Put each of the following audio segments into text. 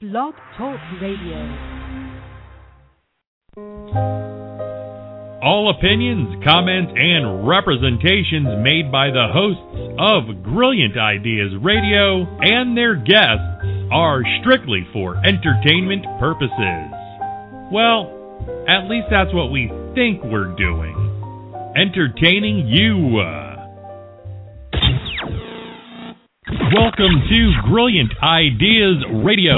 Blog Talk Radio. All opinions, comments, and representations made by the hosts of Brilliant Ideas Radio and their guests are strictly for entertainment purposes. Well, at least that's what we think we're doing. Entertaining you. Welcome to Brilliant Ideas Radio.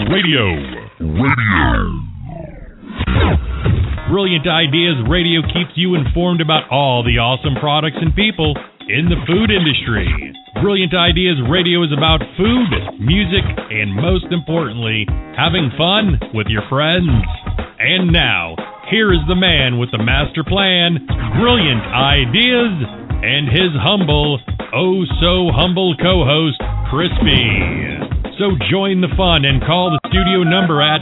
Brilliant Ideas Radio keeps you informed about all the awesome products and people in the food industry. Brilliant Ideas Radio is about food, music, and most importantly, having fun with your friends. And now, here is the man with the master plan, Brilliant Ideas, and his humble, oh so humble co-host, Crispy. So join the fun and call the studio number at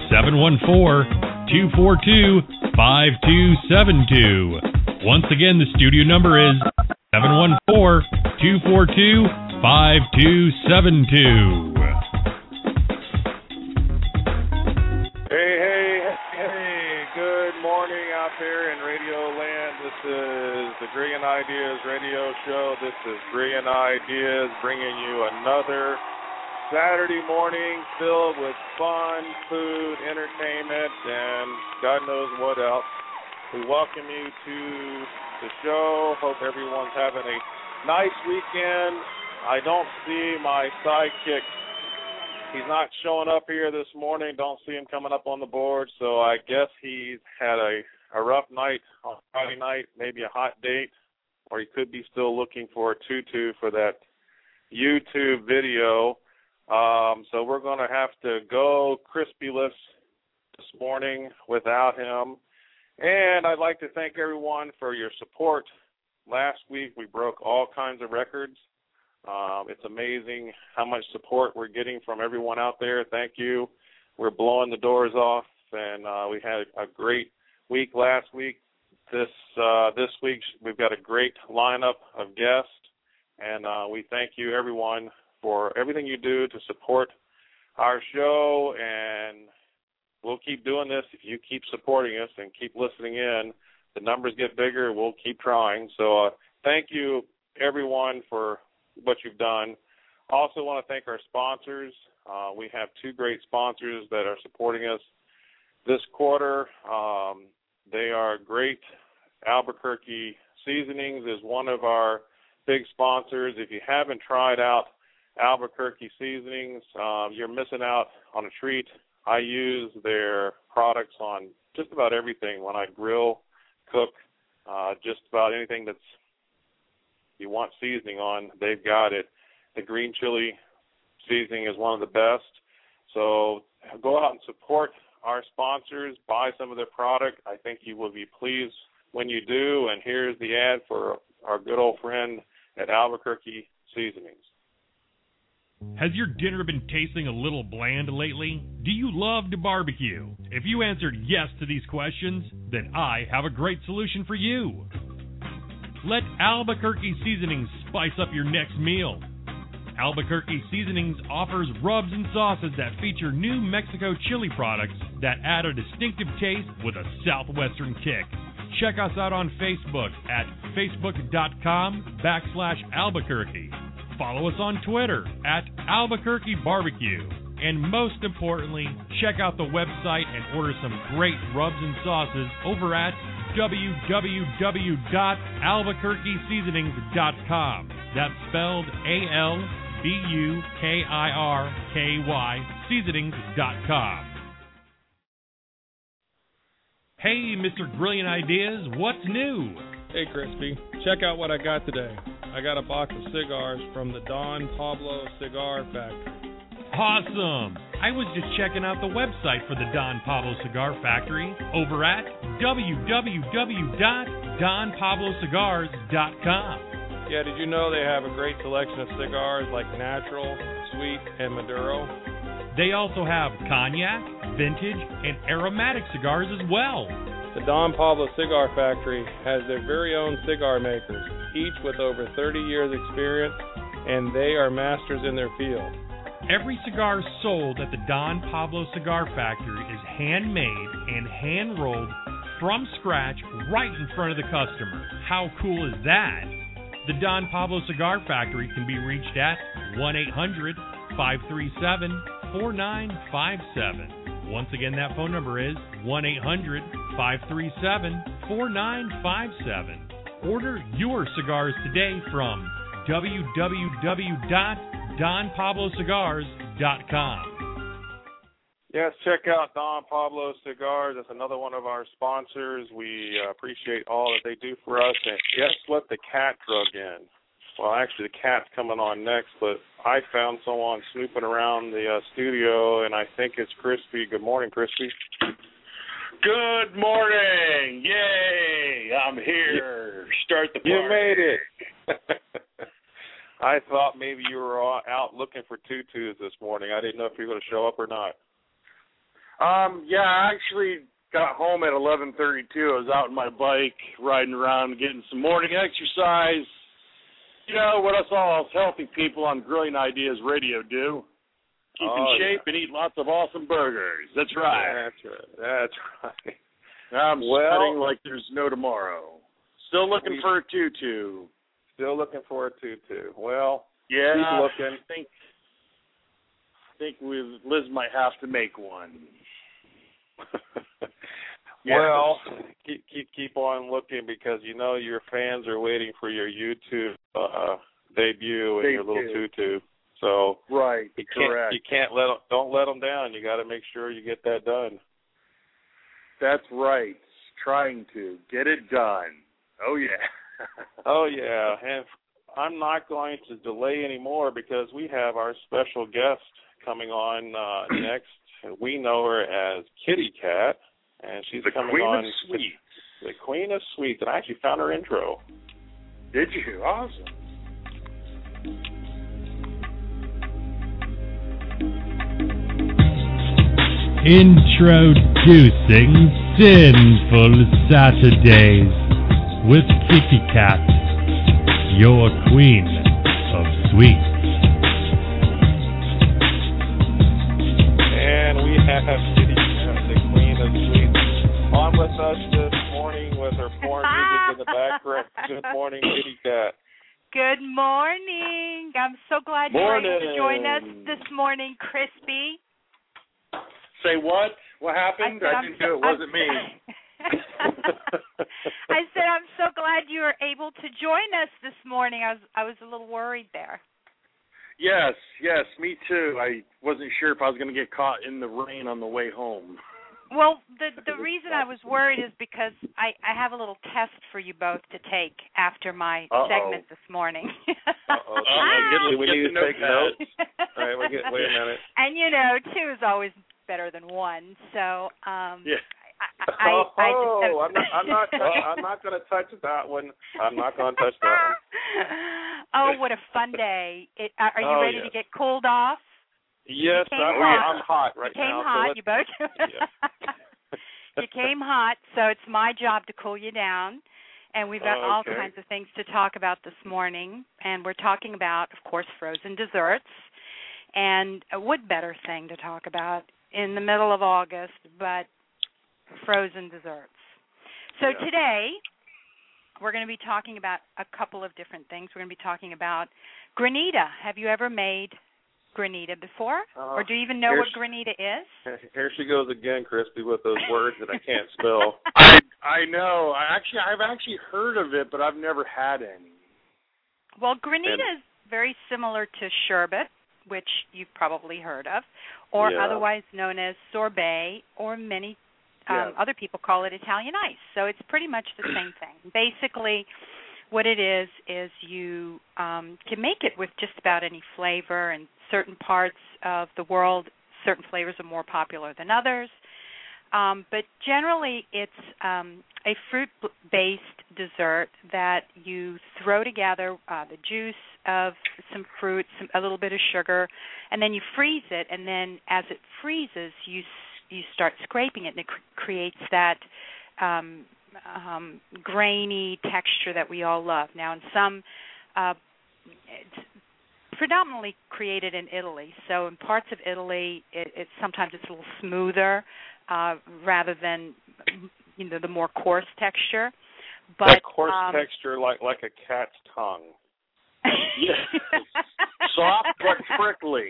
714-242-5272. Once again, the studio number is 714-242-5272. Hey, good morning out there in Radio Land. This is the Brilliant Ideas Radio Show. This is Brilliant Ideas bringing you another Saturday morning filled with fun, food, entertainment, and God knows what else. We welcome you to the show. Hope everyone's having a nice weekend. I don't see my sidekick. He's not showing up here this morning. Don't see him coming up on the board, so I guess he's had a rough night on Friday night, maybe a hot date, or he could be still looking for a tutu for that YouTube video. So we're going to have to go crispy-less this morning without him. And I'd like to thank everyone for your support. Last week we broke all kinds of records. It's amazing how much support we're getting from everyone out there. Thank you. We're blowing the doors off, and we had a great week last week. This week we've got a great lineup of guests, and we thank you, everyone, for everything you do to support our show, and we'll keep doing this. If you keep supporting us and keep listening in, the numbers get bigger. We'll keep trying. So thank you, everyone, for what you've done. Also want to thank our sponsors. We have two great sponsors that are supporting us this quarter. They are great. Albuquerque Seasonings is one of our big sponsors. If you haven't tried out Albuquerque Seasonings, you're missing out on a treat. I use their products on just about everything when I grill, cook, just about anything that's you want seasoning on, they've got it. The green chili seasoning is one of the best. So go out and support our sponsors, buy some of their product. I think you will be pleased when you do. And here's the ad for our good old friend at Albuquerque Seasonings. Has your dinner been tasting a little bland lately? Do you love to barbecue? If you answered yes to these questions, then I have a great solution for you. Let Albuquerque Seasonings spice up your next meal. Albuquerque Seasonings offers rubs and sauces that feature New Mexico chili products that add a distinctive taste with a southwestern kick. Check us out on Facebook at facebook.com/Albuquerque. Follow us on Twitter at Albuquerque Barbecue. And most importantly, check out the website and order some great rubs and sauces over at www.albuquerqueseasonings.com. That's spelled ALBUKIRKY seasonings.com. Hey, Mr. Brilliant Ideas, what's new? Hey, Crispy. Check out what I got today. I got a box of cigars from the Don Pablo Cigar Factory. Awesome! I was just checking out the website for the Don Pablo Cigar Factory over at www.donpablocigars.com. Yeah, did you know they have a great selection of cigars like natural, sweet, and Maduro? They also have cognac, vintage, and aromatic cigars as well. The Don Pablo Cigar Factory has their very own cigar makers, each with over 30 years experience, and they are masters in their field. Every cigar sold at the Don Pablo Cigar Factory is handmade and hand-rolled from scratch right in front of the customer. How cool is that? The Don Pablo Cigar Factory can be reached at 1-800-537-4957. Once again, that phone number is 1-800-537-4957. Order your cigars today from www.donpablocigars.com. Yes, check out Don Pablo Cigars. That's another one of our sponsors. We appreciate all that they do for us. And guess what the cat drug in? Well, actually, the cat's coming on next, but I found someone snooping around the studio, and I think it's Crispy. Good morning, Crispy. Good morning. Yay, I'm here. Start the party. You made it. I thought maybe you were out looking for tutus this morning. I didn't know if you were going to show up or not. Yeah, I actually got home at 11:32. I was out on my bike, riding around, getting some morning exercise. You know what us all healthy people on Grilling Ideas Radio do. Keep in shape and eat lots of awesome burgers. That's right. That's right. I'm sweating like there's no tomorrow. Still looking for a tutu. Still looking for a tutu. Well, yeah, keep looking. I think Liz might have to make one. Well, keep on looking, because you know your fans are waiting for your YouTube debut and your little tutu. So right, correct. You can't don't let them down. You got to make sure you get that done. That's right. Trying to get it done. Oh yeah. Oh yeah, and I'm not going to delay anymore, because we have our special guest coming on next. We know her as Kitty Cat, and she's coming on. The Queen of Sweets. The Queen of Sweets, and I actually found her intro. Did you? Awesome. Introducing Sinful Saturdays with Kitty Cat, your Queen of Sweets. And we have Kitty Cat, the Queen of Sweets, on with us this morning with her porn music in the background. Good morning, Kitty Cat. Good morning. I'm so glad you were able to join us this morning, Crispy. Say what? What happened? I didn't know it wasn't me. I said I'm so glad you were able to join us this morning. I was a little worried there. Yes, me too. I wasn't sure if I was going to get caught in the rain on the way home. Well, the reason I was worried is because I have a little test for you both to take after my segment this morning. We need to take notes. All right, wait a minute. And you know, 2 is always better than 1. So yeah. I'm not going to touch that one. I'm not going to touch that one. Oh, what a fun day! Are you ready to get cooled off? Yes, I'm hot right now. You came hot. You both. You came hot, so it's my job to cool you down. And we've got all kinds of things to talk about this morning. And we're talking about, of course, frozen desserts. And what better thing to talk about in the middle of August but frozen desserts. So today we're going to be talking about a couple of different things. We're going to be talking about granita. Have you ever made granita before? Or do you even know what granita is? Here she goes again, Crispy, with those words that I can't spell. I know. I've actually heard of it, but I've never had any. Well, granita is very similar to sherbet, which you've probably heard of, or otherwise known as sorbet, or many other people call it Italian ice. So it's pretty much the same thing. Basically, what it is you can make it with just about any flavor. In certain parts of the world, certain flavors are more popular than others. But generally, it's a fruit-based dessert that you throw together the juice of some fruit, a little bit of sugar, and then you freeze it. And then as it freezes, you start scraping it, and it creates that grainy texture that we all love. Now, in some predominantly created in Italy. So in parts of Italy, it sometimes it's a little smoother rather than the more coarse texture. But that coarse texture, like a cat's tongue. Yeah. Soft but prickly.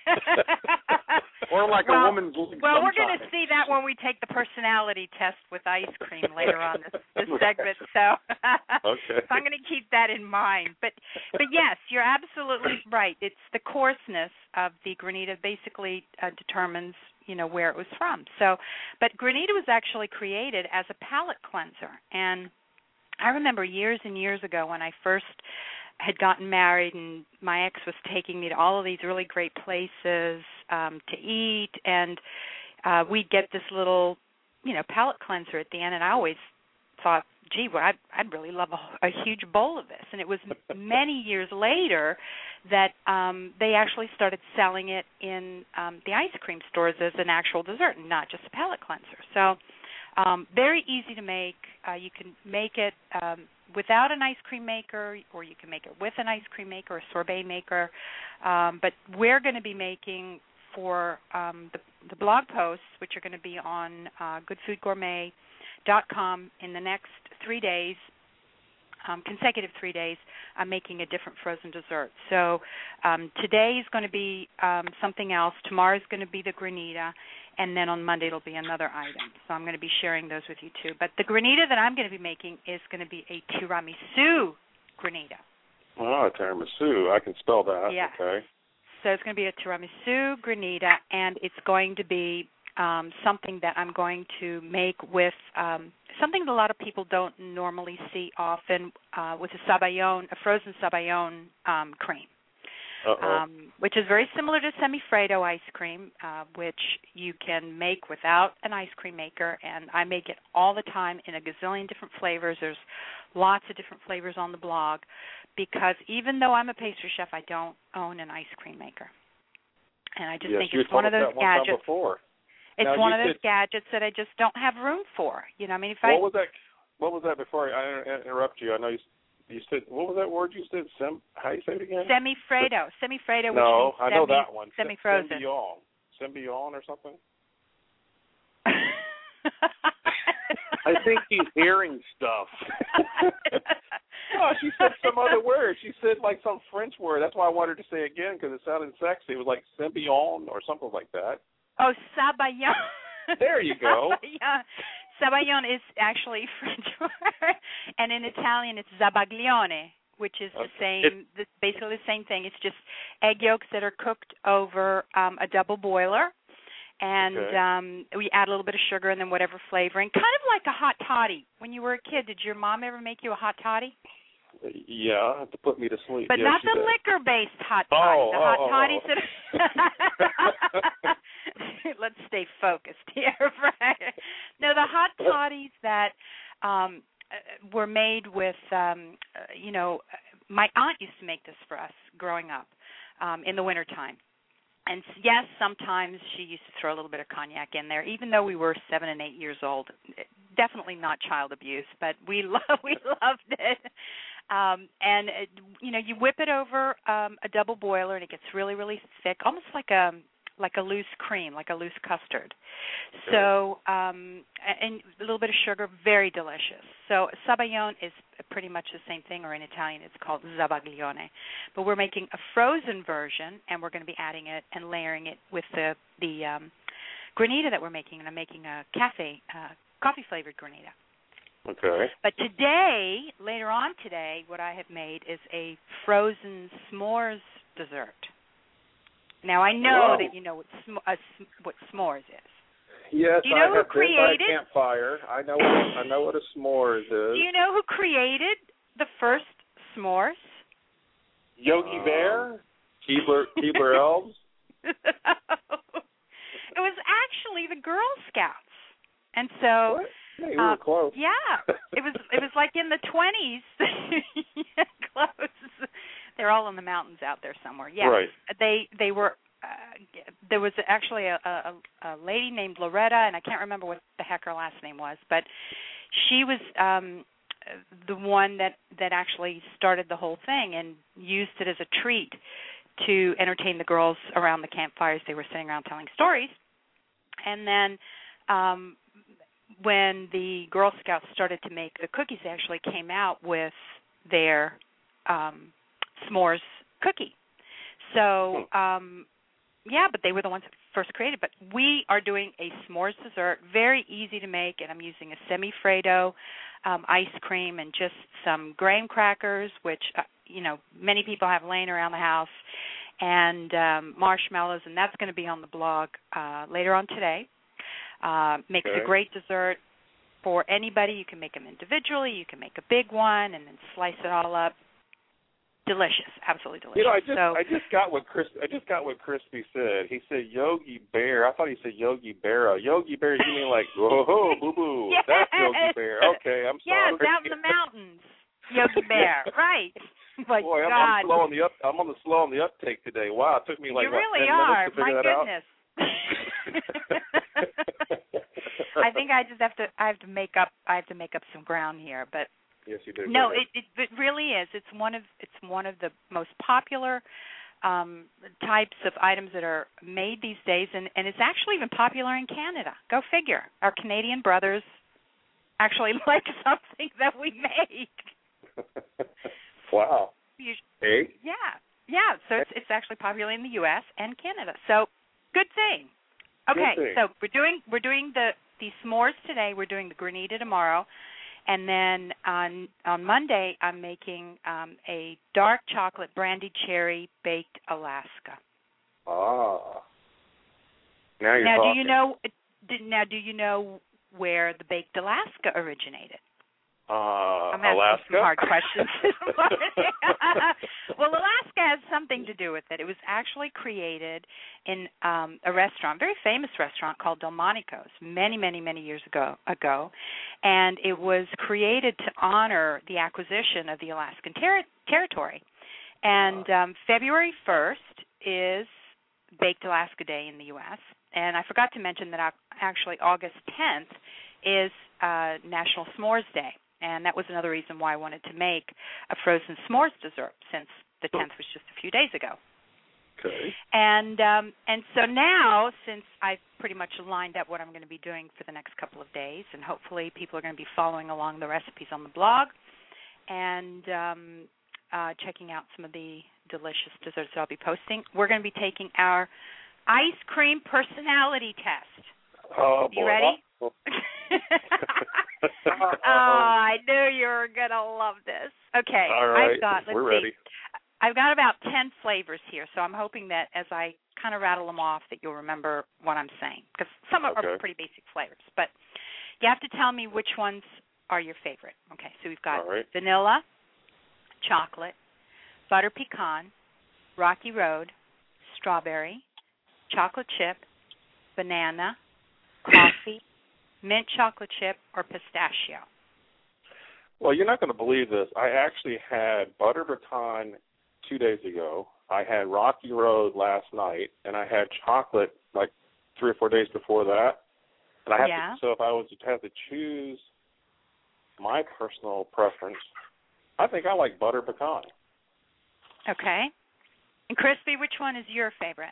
Or like a woman's leg. Well, we're going to see that when we take the personality test with ice cream later on this segment. So, okay. So I'm going to keep that in mind. But yes, you're absolutely right. It's the coarseness of the granita basically determines where it was from. So, but granita was actually created as a palate cleanser, and I remember years and years ago when I first had gotten married and my ex was taking me to all of these really great places to eat, and we'd get this little, palate cleanser at the end, and I always thought, gee, well, I'd really love a huge bowl of this. And it was many years later that they actually started selling it in the ice cream stores as an actual dessert and not just a palate cleanser. So very easy to make. You can make it without an ice cream maker, or you can make it with an ice cream maker or a sorbet maker. But we're going to be making for the blog posts, which are going to be on goodfoodgourmet.com in the next 3 days, consecutive 3 days. I'm making a different frozen dessert. So today is going to be something else. Tomorrow is going to be the granita. And then on Monday it'll be another item. So I'm going to be sharing those with you too. But the granita that I'm going to be making is going to be a tiramisu granita. Oh, tiramisu. I can spell that. Yeah. Okay. So it's going to be a tiramisu granita, and it's going to be something that I'm going to make with something that a lot of people don't normally see often with a frozen sabayon cream. Which is very similar to semifreddo ice cream, which you can make without an ice cream maker, and I make it all the time in a gazillion different flavors. There's lots of different flavors on the blog, because even though I'm a pastry chef, I don't own an ice cream maker. And I just think it's one of those gadgets. It's one of those gadgets that I just don't have room for. What was that before I interrupt you? I know you said, what was that word you said? How do you say it again? Semifreddo. Semifreddo, which no, means I know that one. Semi-frozen. Symbion or something? I think he's hearing stuff. No, she said some other word. She said like some French word. That's why I wanted to say it again, because it sounded sexy. It was like symbion or something like that. Oh, sabayon. There you go. Yeah. Sabayon is actually French word, and in Italian it's zabaglione, which is basically the same thing. It's just egg yolks that are cooked over a double boiler, and we add a little bit of sugar and then whatever flavoring, kind of like a hot toddy. When you were a kid, did your mom ever make you a hot toddy? Yeah, to put me to sleep. But not the liquor-based hot toddy. The hot toddies that let's stay focused here, right? No, the hot toddies that were made with, my aunt used to make this for us growing up in the wintertime. And yes, sometimes she used to throw a little bit of cognac in there, even though we were 7 and 8 years old. Definitely not child abuse, but we loved it. You whip it over a double boiler, and it gets really, really thick, almost like a loose cream, like a loose custard. Okay. So, and a little bit of sugar, very delicious. So sabayon is pretty much the same thing, or in Italian it's called zabaglione. But we're making a frozen version, and we're going to be adding it and layering it with the granita that we're making, and I'm making a coffee-flavored granita. Okay. But later on today, what I have made is a frozen s'mores dessert. Now, I know that you know what s'mores is. Yes, do you know who created campfire? I know what a s'mores is. Do you know who created the first s'mores? Yogi Bear? Keebler Elves? It was actually the Girl Scouts. And so what? Hey, you were close. Yeah. It was like in the 20s. Close. They're all in the mountains out there somewhere. Yeah. Right. They were there was actually a lady named Loretta, and I can't remember what the heck her last name was, but she was the one that actually started the whole thing and used it as a treat to entertain the girls around the campfires. They were sitting around telling stories. And then when the Girl Scouts started to make the cookies, they actually came out with their s'mores cookie. So, but they were the ones that first created. But we are doing a s'mores dessert, very easy to make, and I'm using a semi-Freddo ice cream and just some graham crackers, which, many people have laying around the house, and marshmallows, and that's going to be on the blog later on today. Makes a great dessert for anybody. You can make them individually. You can make a big one and then slice it all up. Delicious, absolutely delicious. I just got what Crispy said. He said Yogi Bear. I thought he said Yogi Berra. Yogi Bear, you mean like whoa, boo boo? Yes. That's Yogi Bear. Okay, I'm sorry. Yes, out in the mountains, Yogi Bear. Right. My Boy, God. I'm on the slow on the uptake today. Wow, it took me like you really 10 are. minutes to figure that goodness. I think I have to make up some ground here, but yes, you do. No, it really is. It's one of the most popular types of items that are made these days, and it's actually even popular in Canada. Go figure. Our Canadian brothers actually like something that we make. Wow. Hey. Yeah. So it's actually popular in the U.S. and Canada. So good thing. Okay. Good thing. So we're doing the s'mores today. We're doing the granita tomorrow. And then on Monday, I'm making a dark chocolate brandy cherry baked Alaska. Ah. Now you're talking. Do you know where the baked Alaska originated? I'm asking Alaska? some hard questions this morning. Well, Alaska has something to do with it. It was actually created in a restaurant, very famous restaurant called Delmonico's, many, many, many years ago. And it was created to honor the acquisition of the Alaskan territory. And February 1st is Baked Alaska Day in the U.S. And I forgot to mention that actually August 10th is National S'mores Day. And that was another reason why I wanted to make a frozen s'mores dessert, since the 10th was just a few days ago. Okay. And so now, since I've pretty much lined up what I'm going to be doing for the next couple of days, and hopefully people are going to be following along the recipes on the blog and checking out some of the delicious desserts that I'll be posting, we're going to be taking our ice cream personality test. Oh, you ready? I knew you were going to love this. Okay. All right. We're ready. I've got about 10 flavors here, so I'm hoping that as I kind of rattle them off that you'll remember what I'm saying, because some are pretty basic flavors. But you have to tell me which ones are your favorite. Okay, so we've got vanilla, chocolate, butter pecan, Rocky Road, strawberry, chocolate chip, banana, coffee, mint chocolate chip, or pistachio. Well, you're not going to believe this. I actually had butter pecan 2 days ago. I had Rocky Road last night, and I had chocolate like 3 or 4 days before that. And I have to, so if I was to have to choose my personal preference, I think I like butter pecan. Okay. And Crispy, which one is your favorite?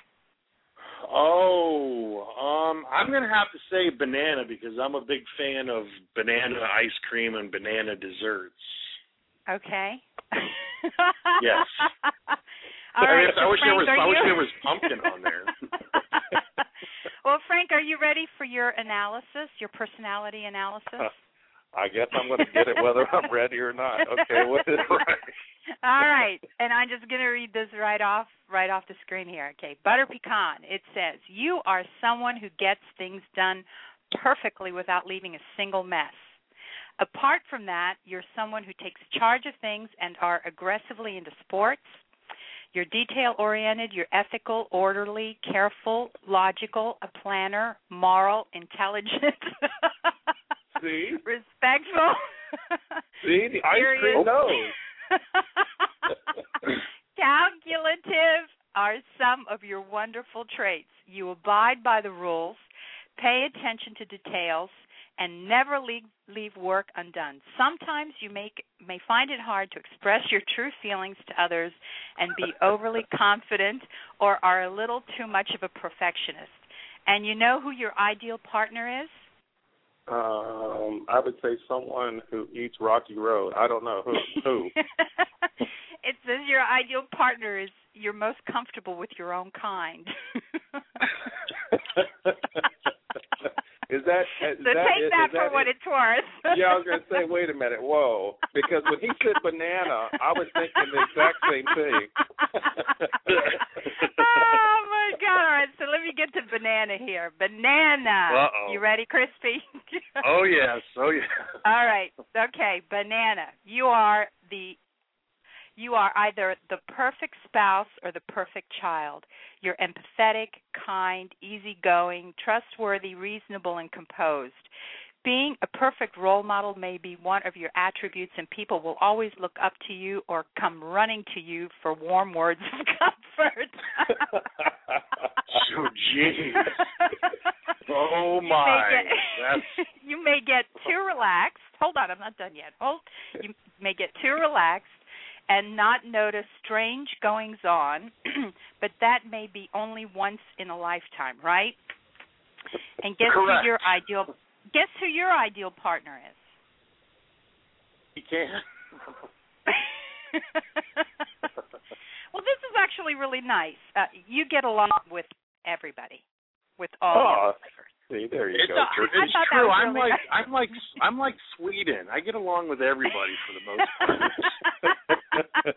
I'm going to have to say banana, because I'm a big fan of banana ice cream and banana desserts. Okay. Yes. All right. I wish there was pumpkin on there. Well, Frank, are you ready for your analysis, your personality analysis? I guess I'm going to get it whether I'm ready or not. Okay, what is right? All right, and I'm just going to read this right off the screen here. Okay, butter pecan. It says, you are someone who gets things done perfectly without leaving a single mess. Apart from that, you're someone who takes charge of things and are aggressively into sports. You're detail-oriented, you're ethical, orderly, careful, logical, a planner, moral, intelligent. See? Respectful. See, the ice cream knows. Calculative are some of your wonderful traits. You abide by the rules, pay attention to details, and never leave work undone. Sometimes you may find it hard to express your true feelings to others and be overly confident or are a little too much of a perfectionist. And you know who your ideal partner is? I would say someone who eats Rocky Road. I don't know who. It says your ideal partner is you're most comfortable with your own kind. Is that for what it's worth. Yeah, I was going to say, wait a minute, whoa. Because when he said banana, I was thinking the exact same thing. Oh, my God. All right, so let me get to banana here. Banana. Uh-oh. You ready, Crispy? Oh, yes. Oh, yes. All right. Okay, banana. You are either the perfect spouse or the perfect child. You're empathetic, kind, easygoing, trustworthy, reasonable, and composed. Being a perfect role model may be one of your attributes, and people will always look up to you or come running to you for warm words of comfort. So, geez. Oh, my. You may get too relaxed. Hold on, I'm not done yet. You may get too relaxed and not notice strange goings-on, but that may be only once in a lifetime, right? And guess Correct. who your ideal partner is? You can't. Well, this is actually really nice. You get along with everybody, with all the flavors. See, there you go. It's true. I'm like Sweden. I get along with everybody for the most part.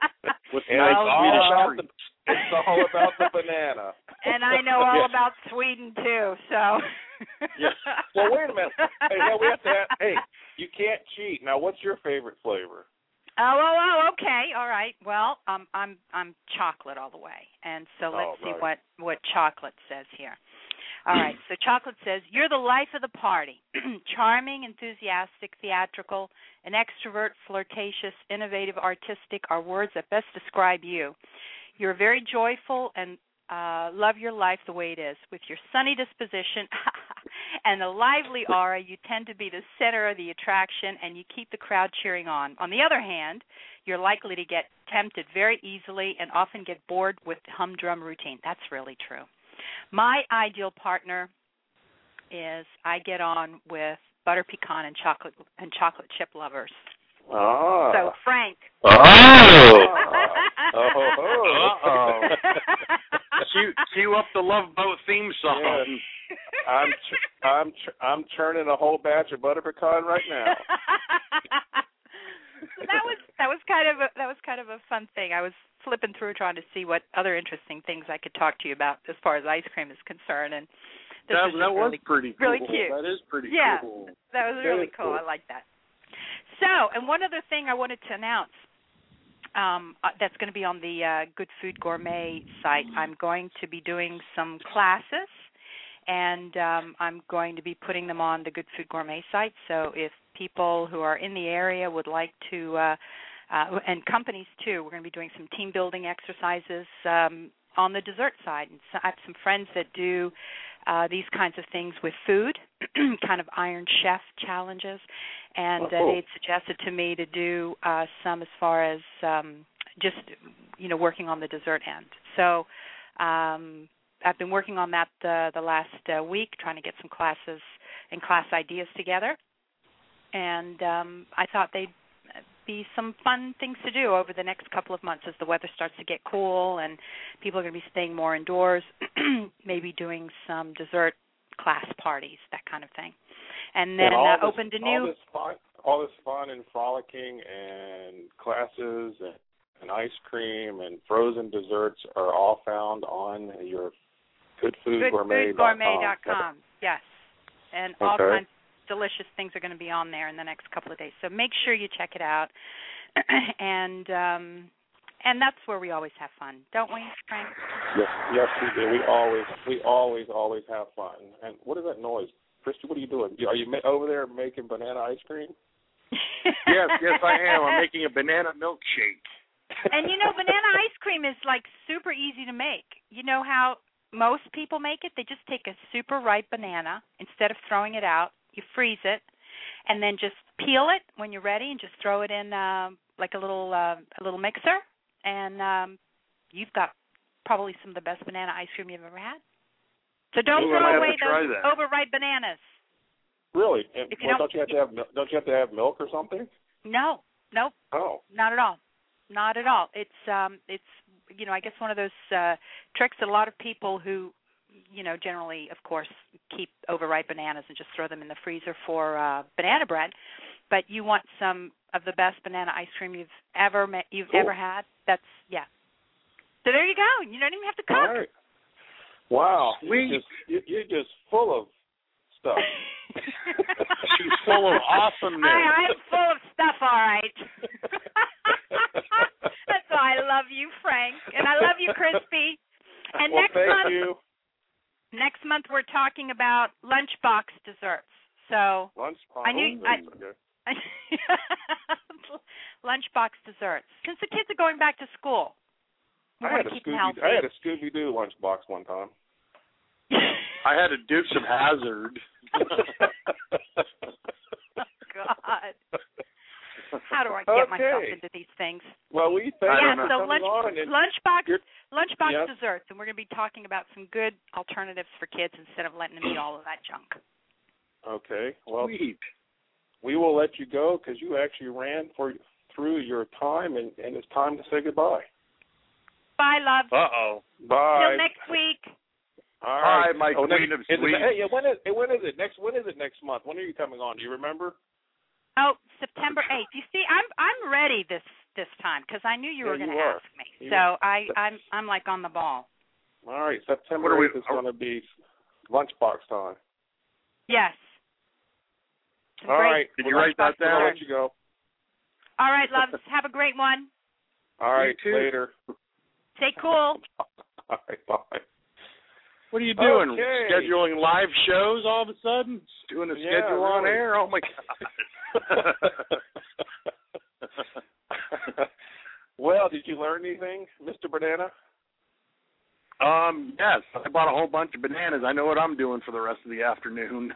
It's all about the banana. And I know all about Sweden too. So. Yeah. Well, wait a minute. Hey, now we have to. You can't cheat. Now, what's your favorite flavor? Oh, okay, all right. Well, I'm chocolate all the way, and so let's see what chocolate says here. All right, so chocolate says, you're the life of the party. Charming, enthusiastic, theatrical, an extrovert, flirtatious, innovative, artistic are words that best describe you. You're very joyful and love your life the way it is. With your sunny disposition and a lively aura, you tend to be the center of the attraction and you keep the crowd cheering on. On the other hand, you're likely to get tempted very easily and often get bored with the humdrum routine. That's really true. My ideal partner is I get on with butter pecan and chocolate chip lovers. Oh. So Frank. Oh. Cue up the Love Boat theme song. Yeah. I'm churning a whole batch of butter pecan right now. So that was kind of a fun thing. I was flipping through trying to see what other interesting things I could talk to you about as far as ice cream is concerned, and that was pretty cool. Really cute. That is pretty cool. Yeah, that was really cool. I like that. So, and one other thing I wanted to announce that's going to be on the Good Food Gourmet site. I'm going to be doing some classes, and I'm going to be putting them on the Good Food Gourmet site. So if people who are in the area would like to, and companies too, we're going to be doing some team building exercises on the dessert side. And so I have some friends that do these kinds of things with food, kind of Iron Chef challenges, and they'd suggested to me to do some as far as just, working on the dessert end. So I've been working on that the last week, trying to get some classes and class ideas together, and I thought they'd be some fun things to do over the next couple of months as the weather starts to get cool and people are going to be staying more indoors, maybe doing some dessert class parties, that kind of thing. And then opened a new... All this fun and frolicking and classes and ice cream and frozen desserts are all found on your goodfoodgourmet.com. Yes, and all kinds of delicious things are going to be on there in the next couple of days. So make sure you check it out. And that's where we always have fun, don't we, Frank? Yes, we do. We always have fun. And what is that noise? Christy, what are you doing? Are you over there making banana ice cream? Yes, I am. I'm making a banana milkshake. And banana ice cream is like super easy to make. You know how most people make it? They just take a super ripe banana. Instead of throwing it out, You freeze it, and then just peel it when you're ready, and just throw it in like a little mixer, and you've got probably some of the best banana ice cream you've ever had. So don't throw away those overripe bananas. Really? And don't you have to have milk or something? No. Nope. Oh. Not at all. Not at all. It's I guess one of those tricks that a lot of people who, generally, of course, keep overripe bananas and just throw them in the freezer for banana bread. But you want some of the best banana ice cream you've ever had. That's So there you go. You don't even have to cook. All right. Wow. You're just full of stuff. She's full of awesomeness. I'm full of stuff, all right. That's why I love you, Frank, and I love you, Crispy. And thank you. Next month we're talking about lunchbox desserts. So lunchbox. Lunchbox desserts. Since the kids are going back to school, I had a Scooby-Doo lunchbox one time. I had a Dukes of Hazzard. Oh, God. How do I get myself into these things? Well, we thank you for coming on. Lunchbox desserts, and we're going to be talking about some good alternatives for kids instead of letting them eat all of that junk. Okay. Well, sweet. We will let you go because you actually ran through your time, and it's time to say goodbye. Bye, love. Uh-oh. Bye. Till next week. All right. Bye, my queen of sweet. When is it next month? When are you coming on? Do you remember? Oh, September 8th. You see, I'm ready this time because I knew you were going to ask me. So I'm like on the ball. All right. September 8th is going to be lunchbox time. Yes. All right. Did you write that down? I'll let you go. All right, loves. Have a great one. All right. Later. Stay cool. All right. Bye. What are you doing? Okay. Scheduling live shows all of a sudden? Just doing a schedule on air? Oh, my God. Well, did you learn anything, Mr. Banana? Yes. I bought a whole bunch of bananas. I know what I'm doing for the rest of the afternoon.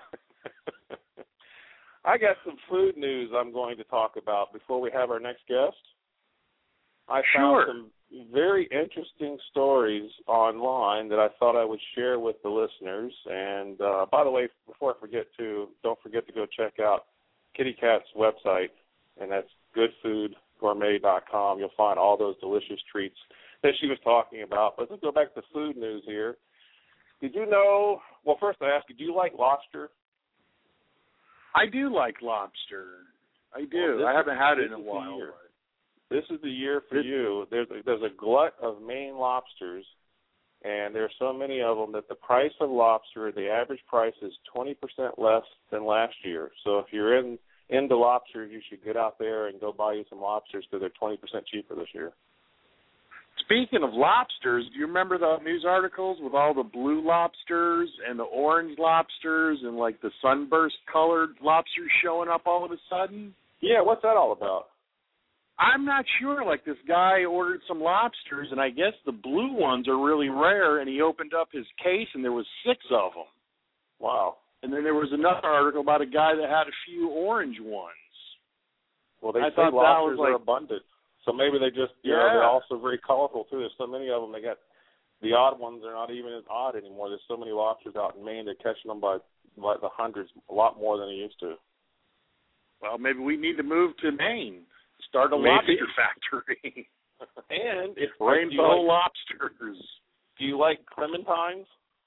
I got some food news I'm going to talk about before we have our next guest. I found some very interesting stories online that I thought I would share with the listeners. And, by the way, before I forget don't forget to go check out Kitty Cat's website, and that's goodfoodgourmet.com. You'll find all those delicious treats that she was talking about. But let's go back to food news here. Did you know, well, first I ask you, do you like lobster? I do like lobster. I do. Well, I haven't had it in a while. This is the year for you. There's a glut of Maine lobsters, and there are so many of them that the price of lobster, the average price is 20% less than last year. So if you're into lobsters, you should get out there and go buy you some lobsters because they're 20% cheaper this year. Speaking of lobsters, do you remember the news articles with all the blue lobsters and the orange lobsters and like the sunburst-colored lobsters showing up all of a sudden? Yeah, what's that all about? I'm not sure. Like this guy ordered some lobsters, and I guess the blue ones are really rare, and he opened up his case, and there was 6 of them. Wow. And then there was another article about a guy that had a few orange ones. Well, they say lobsters are abundant. So maybe they just, they're also very colorful, too. There's so many of them. They got the odd ones are not even as odd anymore. There's so many lobsters out in Maine. They're catching them by the hundreds, a lot more than they used to. Well, maybe we need to move to Maine, start a lobster factory. And it's rainbow lobsters. Do you like clementines?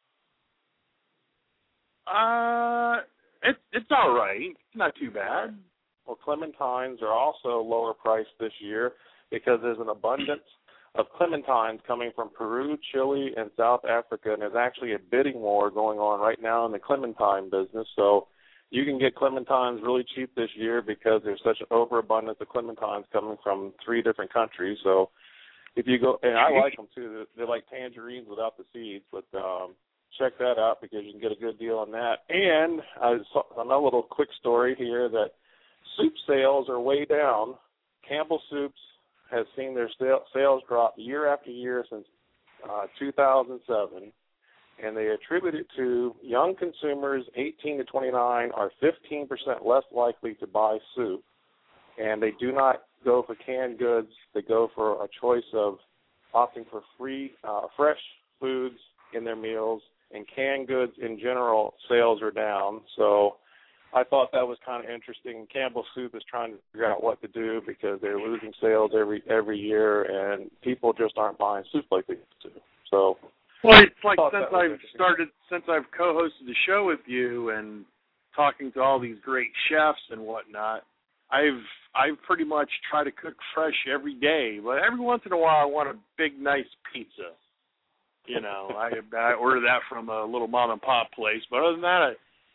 It's all right. It's not too bad. Well, clementines are also lower priced this year because there's an abundance of clementines coming from Peru, Chile, and South Africa, and there's actually a bidding war going on right now in the clementine business. So you can get clementines really cheap this year because there's such an overabundance of clementines coming from 3 different countries. So if you go, and I like them too. They're like tangerines without the seeds, but check that out because you can get a good deal on that. And another little quick story here that soup sales are way down. Campbell Soups has seen their sales drop year after year since 2007. and they attribute it to young consumers 18 to 29 are 15% less likely to buy soup, and they do not go for canned goods. They go for a choice of opting for fresh foods in their meals, and canned goods in general, sales are down. So I thought that was kind of interesting. Campbell Soup is trying to figure out what to do because they're losing sales every year, and people just aren't buying soup like they used to. So, well, it's like since I've co-hosted the show with you and talking to all these great chefs and whatnot, I've pretty much tried to cook fresh every day, but every once in a while I want a big, nice pizza. You know, I order that from a little mom and pop place, but other than that,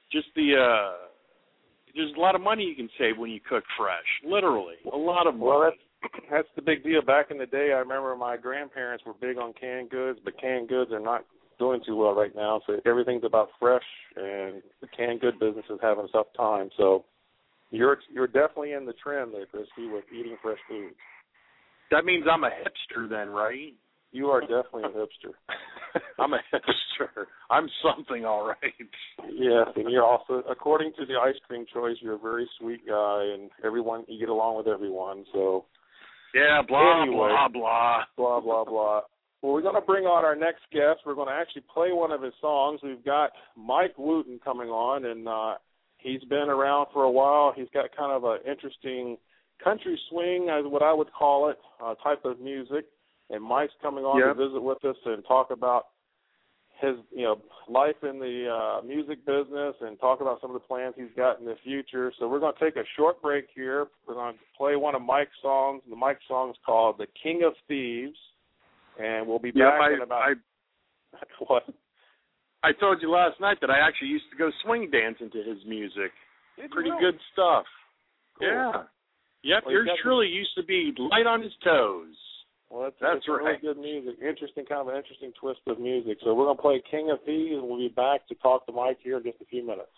there's a lot of money you can save when you cook fresh. Literally, a lot of money. Well, that's the big deal. Back in the day, I remember my grandparents were big on canned goods, but canned goods are not doing too well right now. So everything's about fresh, and the canned good business is having a tough time. So you're definitely in the trend there, Christy, with eating fresh foods. That means I'm a hipster then, right? You are definitely a hipster. I'm a hipster. I'm something, all right. Yes, and you're also, according to the ice cream choice, you're a very sweet guy, and you get along with everyone. So, yeah, blah, blah, blah. Blah, blah, blah. Well, we're going to bring on our next guest. We're going to actually play one of his songs. We've got Mike Wooten coming on, and he's been around for a while. He's got kind of an interesting country swing, as what I would call it, type of music. And Mike's coming on to visit with us and talk about his, life in the music business and talk about some of the plans he's got in the future. So we're going to take a short break here. We're going to play one of Mike's songs. The Mike song's called "The King of Thieves," and we'll be back in about. What? I told you last night that I actually used to go swing dancing to his music. Pretty good stuff. Cool. Yeah. Yep. Well, yours truly used to be light on his toes. Well, that's right. Really good music. Interesting twist of music. So we're going to play King of Thieves, and we'll be back to talk to Mike here in just a few minutes.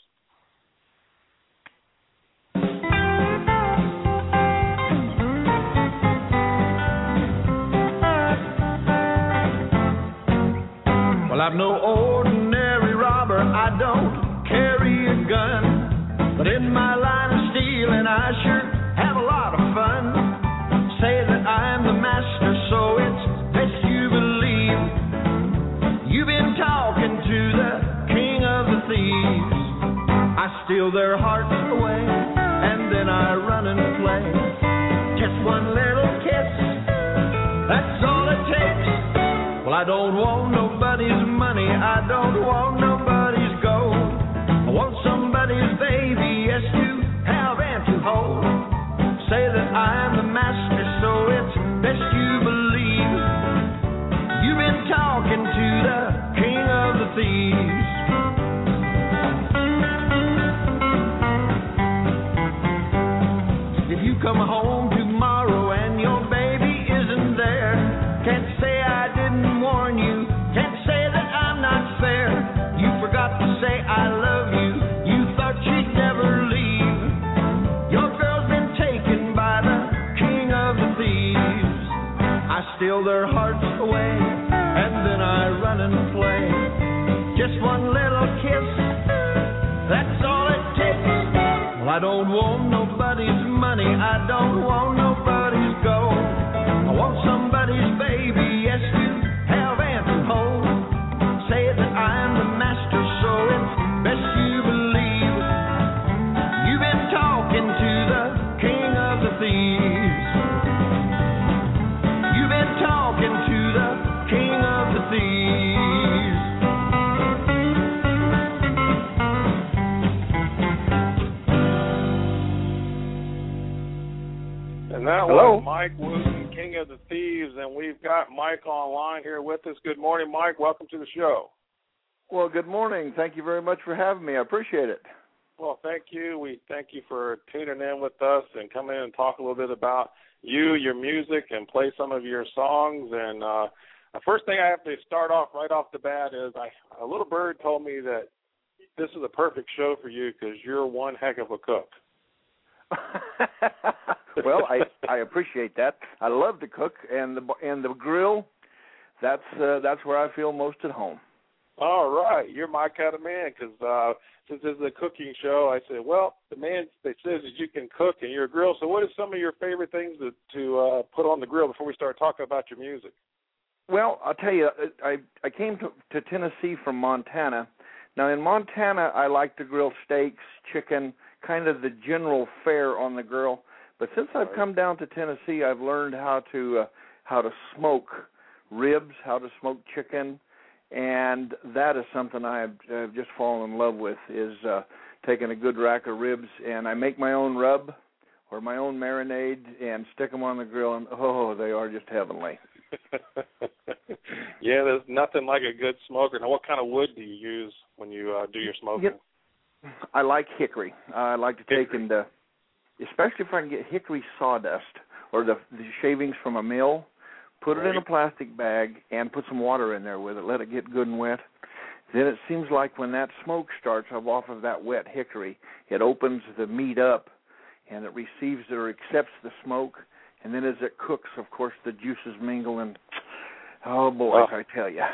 Well, I'm no ordinary robber. I don't carry a gun. But in my line of stealing, I sure have a lot of fun. Say that I'm the master, so it's best you believe. You've been talking to the king of the thieves. I steal their hearts away, and then I run and play. Just one little kiss, that's all it takes. Well, I don't want nobody's money, I don't want nobody's gold. I want somebody's baby, yes, to have and to hold. Say that I'm the master, so it's best you believe. You've been talking to the king of the thieves. If you come home tomorrow and your baby isn't there, can't say I didn't warn you, can't say that I'm not fair. You forgot to say I love you, you thought you'd never leave. Your girl's been taken by the king of the thieves. I steal their hearts away, and then I run and play. Just one little kiss, that's all it takes. Well, I don't want nobody's money, I don't want nobody's gold. I want somebody's baby, yes, to have and to hold. Say that I'm the master, so it's best you believe. You've been talking to the king of the thieves. You've been talking to the king of the thieves. And that was Mike Wooten, King of the Thieves, and we've got Mike online here with us. Good morning, Mike. Welcome to the show. Well, good morning. Thank you very much for having me. I appreciate it. Well, thank you. We thank you for tuning in with us and coming in and talk a little bit about you, your music, and play some of your songs. And the first thing I have to start off right off the bat is a little bird told me that this is a perfect show for you because you're one heck of a cook. Well, I appreciate that. I love to cook, and the grill. That's where I feel most at home. All right, you're my kind of man, because since this is a cooking show, I said, well, the man that says that you can cook and you're a grill, so what are some of your favorite things to put on the grill before we start talking about your music? Well, I'll tell you, I came to Tennessee from Montana. Now, in Montana, I like to grill steaks, chicken, kind of the general fare on the grill. But since I've come down to Tennessee, I've learned how to smoke ribs, how to smoke chicken, and that is something I've just fallen in love with, is taking a good rack of ribs, and I make my own rub or my own marinade and stick them on the grill, and they are just heavenly. Yeah, there's nothing like a good smoker. Now, what kind of wood do you use when you do your smoking? I like hickory. I like to take especially if I can get hickory sawdust or the shavings from a mill, put it in a plastic bag and put some water in there with it, let it get good and wet. Then it seems like when that smoke starts up off of that wet hickory, it opens the meat up and it receives or accepts the smoke. And then as it cooks, of course, the juices mingle, and, oh, boy, I tell you.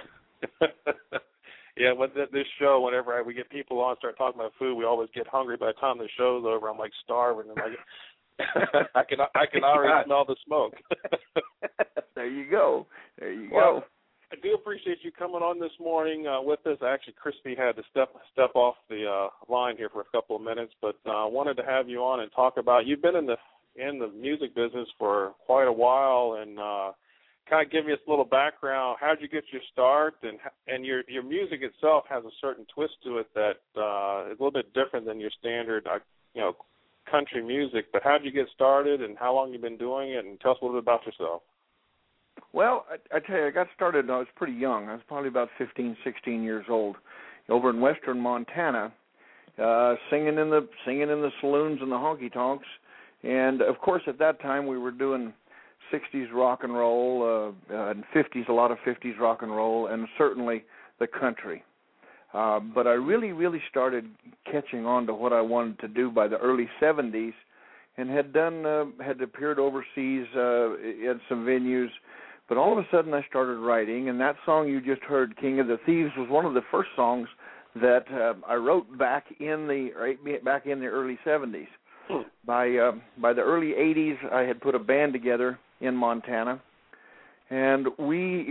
Yeah, with this show, whenever we get people on and start talking about food, we always get hungry. By the time the show's over, I'm, like, starving. And I can already smell the smoke. There you go. Go. I do appreciate you coming on this morning with us. Actually, Crispy had to step off the line here for a couple of minutes, but I wanted to have you on and talk about, you've been in the music business for quite a while, and kind of give me a little background. How did you get your start? And your music itself has a certain twist to it that is a little bit different than your standard, country music. But how did you get started, and how long you been doing it? And tell us a little bit about yourself. Well, I tell you, I got started when I was pretty young. I was probably about 15, 16 years old, over in western Montana, singing in the saloons and the honky-tonks. And, of course, at that time we were doing 60s rock and roll and 50s, a lot of 50s rock and roll, and certainly the country. But I really, really started catching on to what I wanted to do by the early 70s and had appeared overseas at some venues. But all of a sudden I started writing, and that song you just heard, King of the Thieves, was one of the first songs that I wrote back in the early 70s. By the early 80s, I had put a band together in Montana, and we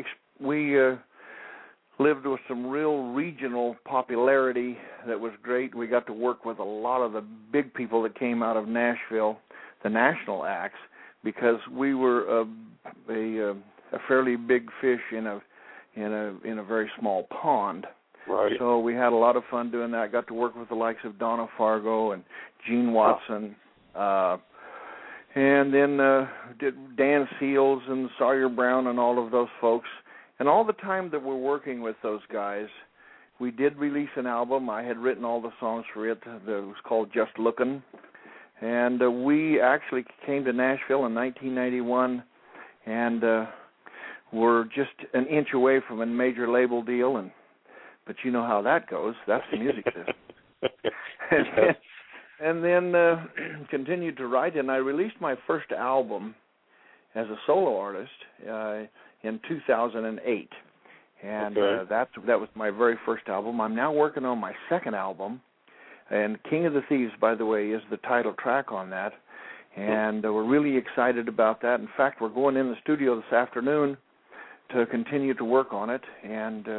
lived with some real regional popularity that was great. We got to work with a lot of the big people that came out of Nashville, the national acts, because we were a fairly big fish in a very small pond. Right. So we had a lot of fun doing that. I got to work with the likes of Donna Fargo and Gene Watson, and then did Dan Seals and Sawyer Brown and all of those folks. And all the time that we're working with those guys, we did release an album. I had written all the songs for it. That was called Just Lookin'. And we actually came to Nashville in 1991 and were just an inch away from a major label deal. But you know how that goes. That's the music business. and then continued to write, and I released my first album as a solo artist in 2008. And that was my very first album. I'm now working on my second album, and King of the Thieves, by the way, is the title track on that. And we're really excited about that. In fact, we're going in the studio this afternoon to continue to work on it, and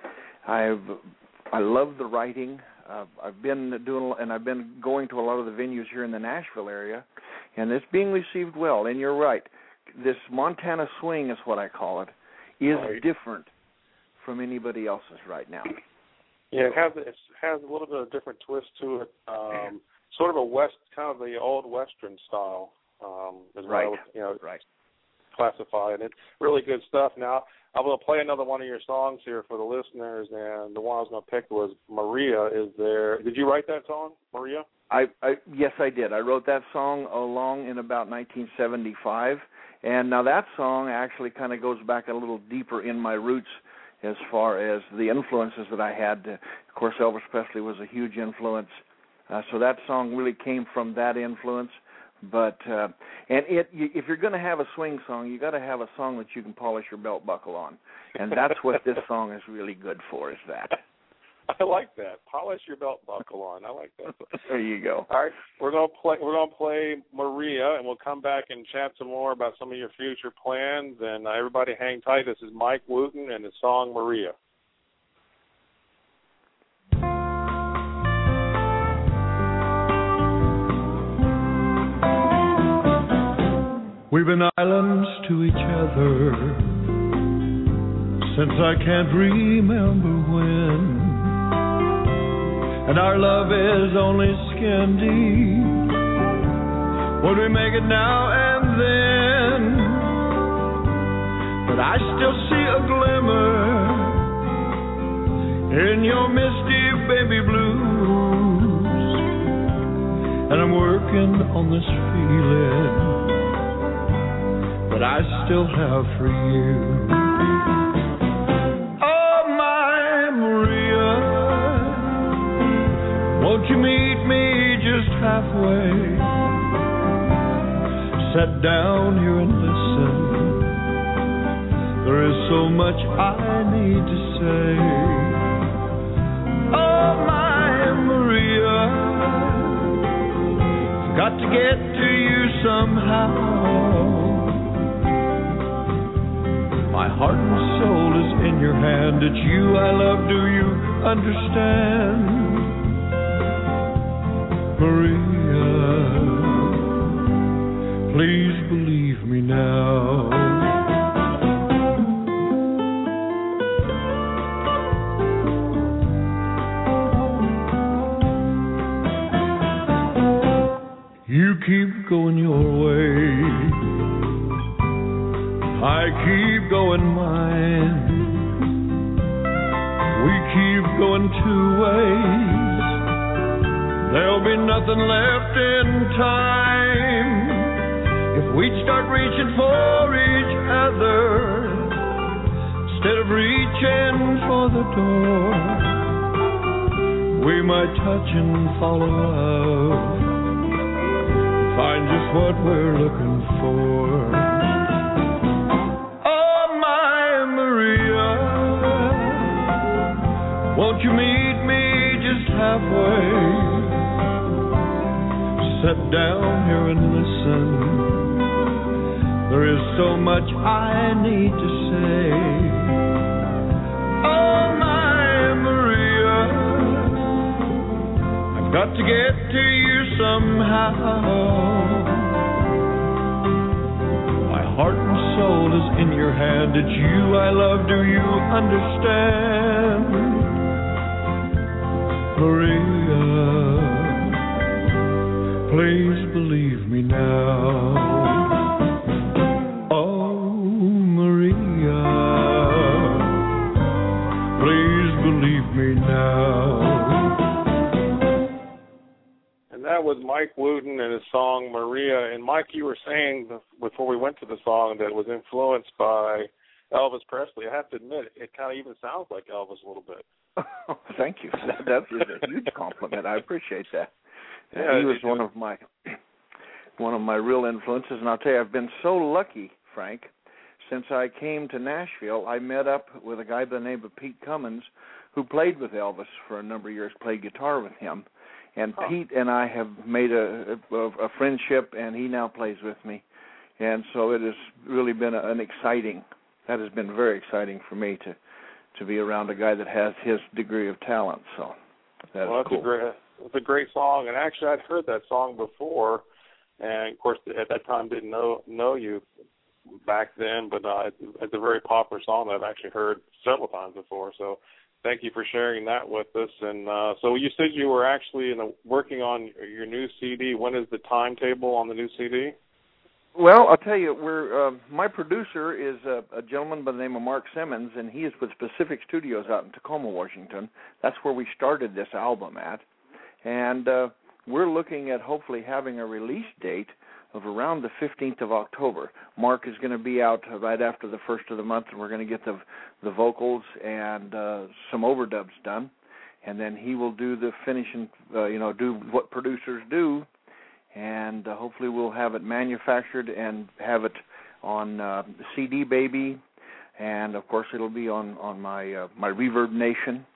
I love the writing. I've been going to a lot of the venues here in the Nashville area, and it's being received well. And you're right, this Montana swing is what I call it, is different from anybody else's right now. Yeah, it has a little bit of a different twist to it. Sort of kind of the old Western style, is what I would, classify it. It's really good stuff. Now, I'm going to play another one of your songs here for the listeners, and the one I was going to pick was Maria. Did you write that song, Maria? Yes, I did. I wrote that song along in about 1975, and now that song actually kind of goes back a little deeper in my roots as far as the influences that I had. Of course, Elvis Presley was a huge influence, so that song really came from that influence. But if you're going to have a swing song, you got to have a song that you can polish your belt buckle on, and that's what this song is really good for. Is that? I like that. Polish your belt buckle on. I like that. There you go. All right, we're gonna play Maria, and we'll come back and chat some more about some of your future plans. And everybody, hang tight. This is Mike Wooten and his song Maria. We've been islands to each other since I can't remember when, and our love is only skin deep when we make it now and then. But I still see a glimmer in your misty baby blues, and I'm working on this feeling that I still have for you. Oh, my Maria, won't you meet me just halfway? Sit down here and listen. There is so much I need to say. Oh, my Maria, I've got to get to you somehow. My heart and soul is in your hand. It's you I love, do you understand? Maria, please believe me now. You keep going your way, I keep going mine. We keep going two ways. There'll be nothing left in time if we start reaching for each other instead of reaching for the door. We might touch and fall in love, find just what we're looking for. Won't you meet me just halfway? Sit down here and listen. There is so much I need to say. Oh, my Maria, I've got to get to you somehow. My heart and soul is in your hand. It's you I love, do you understand? Maria, please believe me now. Oh, Maria, please believe me now. And that was Mike Wooten and his song Maria. And Mike, you were saying before we went to the song that it was influenced by Elvis Presley. I have to admit, it kind of even sounds like Elvis a little bit. Oh, thank you. That is a huge compliment. I appreciate that. Yeah, he was one of my real influences, and I'll tell you, I've been so lucky, Frank. Since I came to Nashville, I met up with a guy by the name of Pete Cummins, who played with Elvis for a number of years, played guitar with him. And Pete and I have made a friendship, and he now plays with me. And so it has really been that has been very exciting for me to be around a guy that has his degree of talent. So that's cool. It's a great song, and actually I'd heard that song before, and of course at that time didn't know you back then, but it's a very popular song that I've actually heard several times before. So thank you for sharing that with us. And so you said you were actually working on your new CD. When is the timetable on the new CD? Well, I'll tell you, my producer is a gentleman by the name of Mark Simmons, and he is with Pacific Studios out in Tacoma, Washington. That's where we started this album at. And we're looking at hopefully having a release date of around the 15th of October. Mark is going to be out right after the first of the month, and we're going to get the vocals and some overdubs done. And then he will do the finishing, do what producers do. And hopefully we'll have it manufactured and have it on CD Baby, and of course it'll be on my Reverb Nation,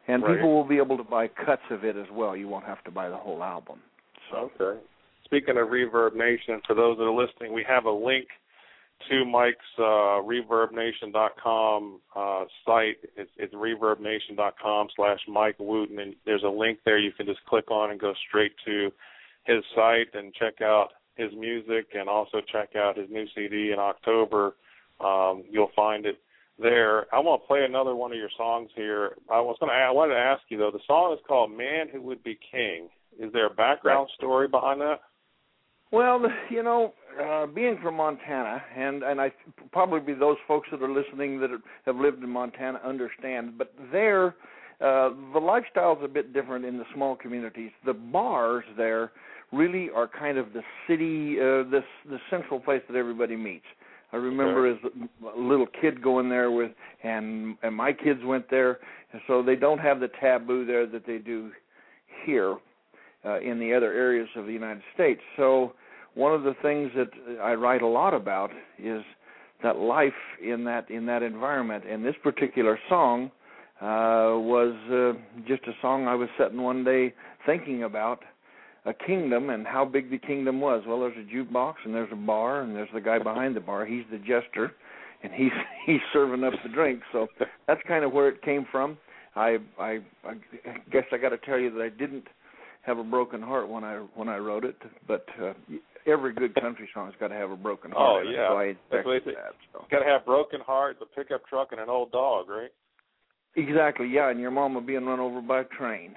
And people will be able to buy cuts of it as well. You won't have to buy the whole album. So. Okay. Speaking of Reverb Nation, for those that are listening, we have a link to Mike's ReverbNation.com site. It's ReverbNation.com/Mike Wooten, and there's a link there you can just click on and go straight to his site and check out his music, and also check out his new CD in October. You'll find it there. I want to play another one of your songs here. I wanted to ask you, though, the song is called Man Who Would Be King. Is there a background story behind that? Well, you know, being from Montana, and I probably those folks that are listening that have lived in Montana understand, but there, the lifestyle's a bit different in the small communities. The bars there really are kind of the city, the central place that everybody meets. I remember as a little kid going there and my kids went there, and so they don't have the taboo there that they do here. In the other areas of the United States. So one of the things that I write a lot about is that life in that environment. And this particular song was just a song I was sitting one day thinking about a kingdom and how big the kingdom was. Well, there's a jukebox and there's a bar and there's the guy behind the bar. He's the jester, and he's serving up the drink. So that's kind of where it came from. I guess I got to tell you that I didn't have a broken heart when I wrote it, but every good country song's got to have a broken heart. Oh yeah, so I expected that. So. Got to have broken heart, the pickup truck, and an old dog, right? Exactly. Yeah, and your mama being run over by a train.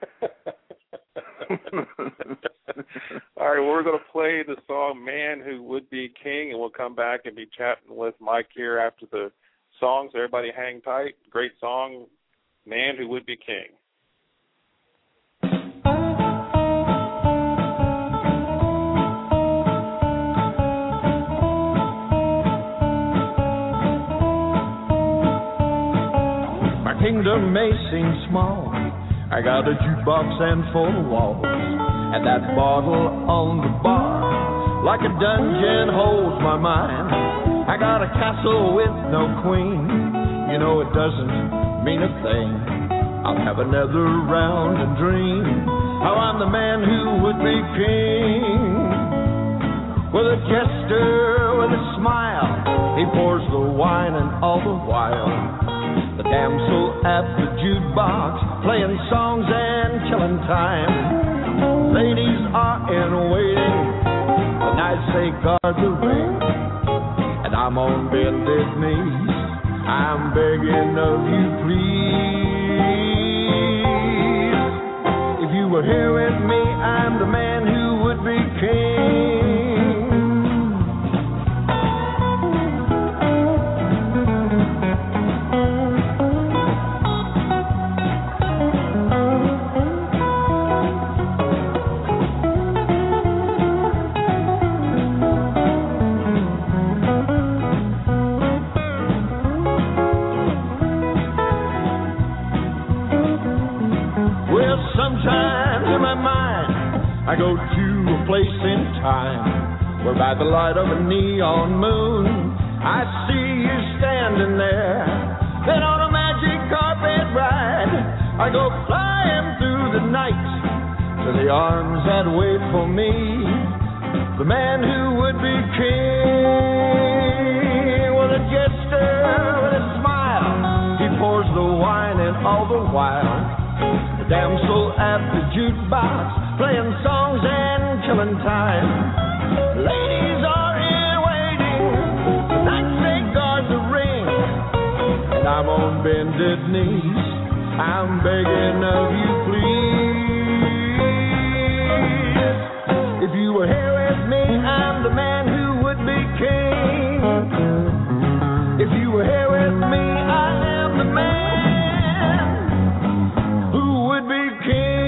All right, well, we're going to play the song "Man Who Would Be King," and we'll come back and be chatting with Mike here after the song. So everybody, hang tight. Great song, "Man Who Would Be King." Kingdom may seem small. I got a jukebox and 4 walls, and that bottle on the bar, like a dungeon, holds my mind. I got a castle with no queen. You know it doesn't mean a thing. I'll have another round and dream how I'm the man who would be king. With a jester, with a smile, he pours the wine, and all the while the damsel at the jukebox, playing songs and killing time. Ladies are in waiting, the knights they guard the ring, and I'm on bended knees, I'm begging of you please. If you were here with me, I'm the man who would be king. I go to a place in time where by the light of a neon moon I see you standing there. Then on a magic carpet ride I go flying through the night to the arms that wait for me, the man who would be king. With a jester, with a smile, he pours the wine, and all the while the damsel at the jukebox, playing songs and killing time. Ladies are in waiting, the knights they guard the ring, and I'm on bended knees, I'm begging of you please. If you were here with me, I'm the man who would be king. If you were here with me, I am the man who would be king.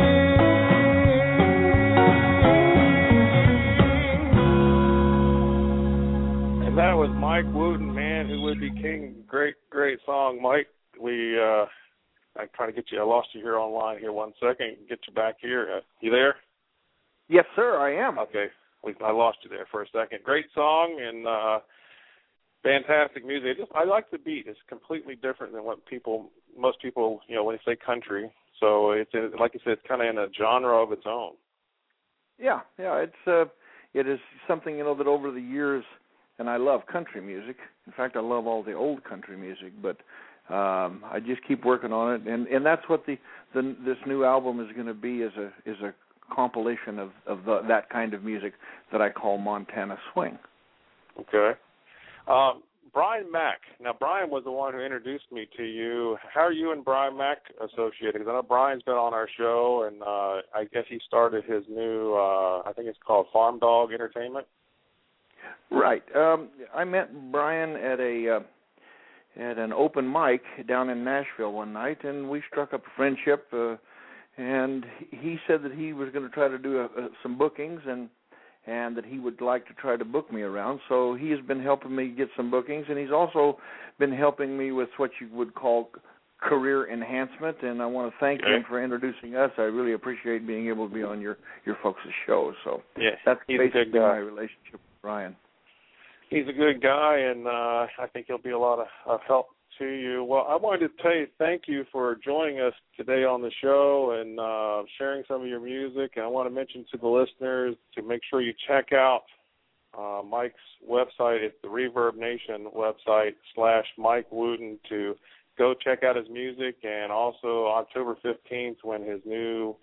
That was Mike Wooten, Man Who Would Be King. Great song, Mike. I try to get you. I lost you here online. Here, 1 second. Get you back here. You there? Yes, sir. I am. Okay. I lost you there for a second. Great song and fantastic music. I like the beat. It's completely different than what people most people, when they say country. So it's like you said, it's kind of in a genre of its own. Yeah, it is something that over the years, and I love country music. In fact, I love all the old country music, but I just keep working on it, and that's what this new album is going to be, is a compilation of that kind of music that I call Montana Swing. Okay. Brian Mack. Now, Brian was the one who introduced me to you. How are you and Brian Mack associated? Because I know Brian's been on our show, and I guess he started his new, I think it's called Farm Dog Entertainment. Right. I met Brian at an open mic down in Nashville one night, and we struck up a friendship. And he said that he was going to try to do some bookings, and that he would like to try to book me around. So he has been helping me get some bookings, and he's also been helping me with what you would call career enhancement, and I want to thank him for introducing us. I really appreciate being able to be on your folks' show. So that's basically my relationship with Brian. He's a good guy, and I think he'll be a lot of help to you. Well, I wanted to tell you thank you for joining us today on the show and sharing some of your music. And I want to mention to the listeners to make sure you check out Mike's website. It's the Reverb Nation website /Mike Wooten to go check out his music. And also October 15th when his new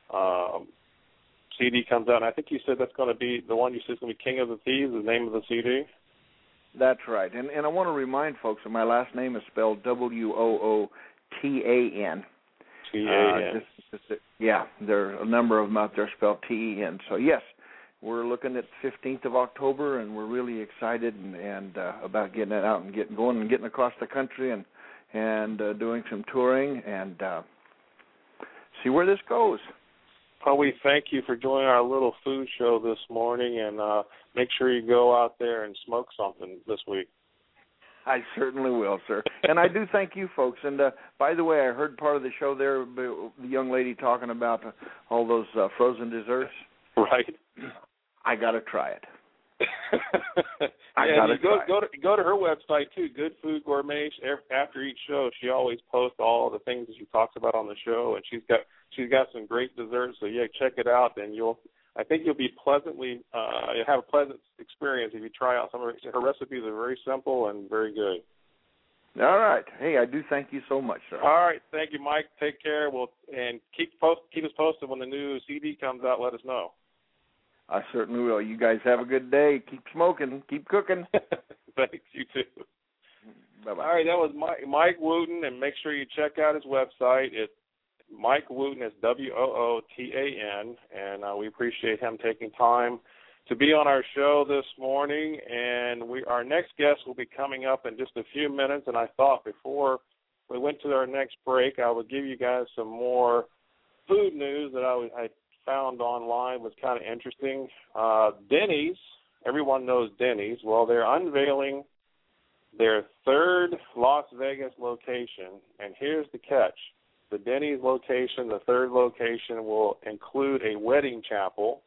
CD comes out. And I think you said that's going to be the one you said is going to be King of the Thieves, the name of the CD. That's right. And I want to remind folks that my last name is spelled Wootan. T-A-N. There are a number of them out there spelled T-E-N. So, yes, we're looking at the 15th of October, and we're really excited and about getting it out and getting across the country and doing some touring and see where this goes. Well, we thank you for joining our little food show this morning, and make sure you go out there and smoke something this week. I certainly will, sir. And I do thank you, folks. And, by the way, I heard part of the show there, the young lady talking about all those frozen desserts. Right. I got to try it. Go to her website, too, Good Food Gourmet. After each show, she always posts all the things that she talks about on the show, and she's got some great desserts. So, check it out, and I think you'll be pleasantly have a pleasant experience if you try out some of her recipes. Are very simple and very good. All right. Hey, I do thank you so much, sir. All right. Thank you, Mike. Take care. And keep us posted when the new CD comes out. Let us know. I certainly will. You guys have a good day. Keep smoking. Keep cooking. Thanks. You too. Bye-bye. All right. That was Mike Wooten, and make sure you check out his website. It's Mike Wooten is Wootan, and we appreciate him taking time to be on our show this morning. And our next guest will be coming up in just a few minutes. And I thought before we went to our next break, I would give you guys some more food news that I found online was kind of interesting. Denny's, everyone knows Denny's. Well, they're unveiling their third Las Vegas location, and here's the catch. The Denny's location, the third location, will include a wedding chapel,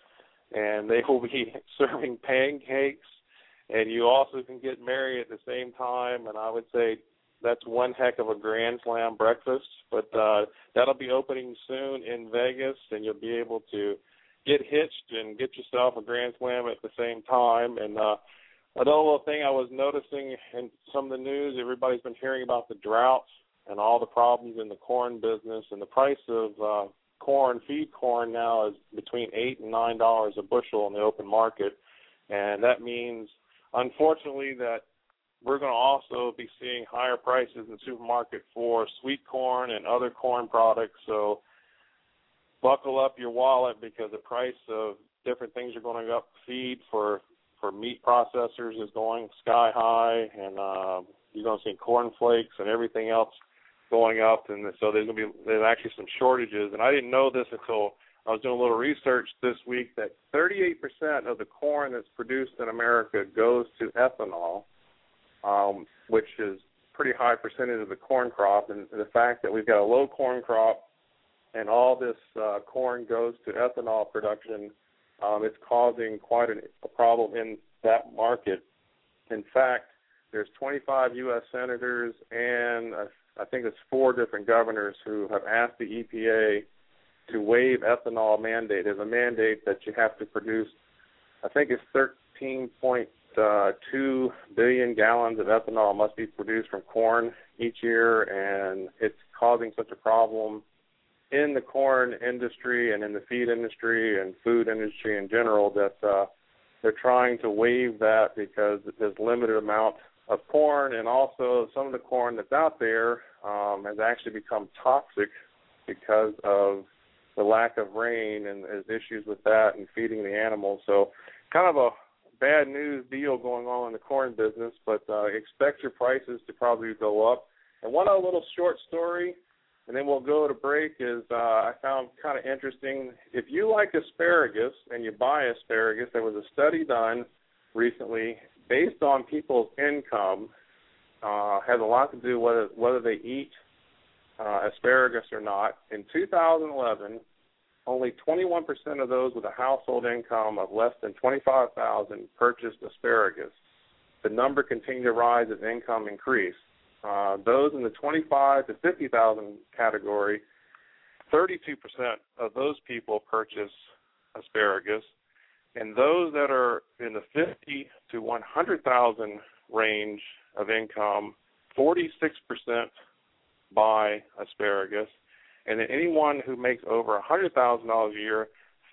and they will be serving pancakes, and you also can get married at the same time, and I would say that's one heck of a Grand Slam breakfast, but that'll be opening soon in Vegas, and you'll be able to get hitched and get yourself a Grand Slam at the same time. And another little thing I was noticing in some of the news, everybody's been hearing about the drought and all the problems in the corn business, and the price of feed corn now is between $8 and $9 a bushel in the open market, and that means, unfortunately, that we're going to also be seeing higher prices in the supermarket for sweet corn and other corn products. So buckle up your wallet because the price of different things are going up. Feed for meat processors is going sky high, and you're going to see corn flakes and everything else going up. And so there's actually some shortages. And I didn't know this until I was doing a little research this week that 38% of the corn that's produced in America goes to ethanol, which is a pretty high percentage of the corn crop. And the fact that we've got a low corn crop and all this corn goes to ethanol production, it's causing quite a problem in that market. In fact, there's 25 U.S. senators and I think it's 4 different governors who have asked the EPA to waive ethanol mandate. There's a mandate that you have to produce, I think it's 13.2 billion gallons of ethanol must be produced from corn each year, and it's causing such a problem in the corn industry and in the feed industry and food industry in general that they're trying to waive that because there's limited amount of corn, and also some of the corn that's out there has actually become toxic because of the lack of rain, and there's issues with that and feeding the animals. So kind of a bad news deal going on in the corn business, but expect your prices to probably go up. And one other little short story, and then we'll go to break, is I found kind of interesting. If you like asparagus and you buy asparagus, there was a study done recently based on people's income, has a lot to do with whether they eat asparagus or not. In 2011, only 21% of those with a household income of less than $25,000 purchased asparagus. The number continued to rise as income increased. Those in the $25,000 to $50,000 category, 32% of those people purchase asparagus, and those that are in the $50,000 to $100,000 range of income, 46% buy asparagus, and then anyone who makes over $100,000 a year,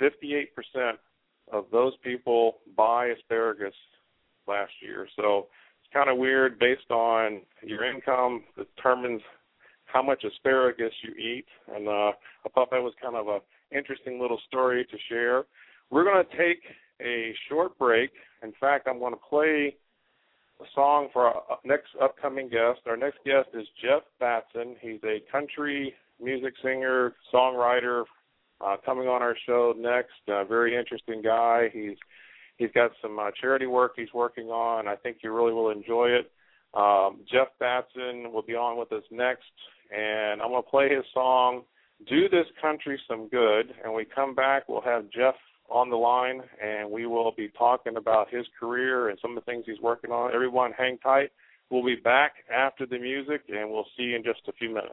58% of those people buy asparagus last year. So it's kind of weird. Based on your income determines how much asparagus you eat, and I thought that was kind of an interesting little story to share. We're going to take a short break. In fact, I'm going to play a song for our next upcoming guest. Our next guest is Jeff Batson. He's a country music singer, songwriter, coming on our show next. Very interesting guy. He's got some charity work he's working on. I think you really will enjoy it. Jeff Batson will be on with us next, and I'm going to play his song, Do This Country Some Good. And when we come back, we'll have Jeff on the line, and we will be talking about his career and some of the things he's working on. Everyone hang tight. We'll be back after the music, and we'll see you in just a few minutes.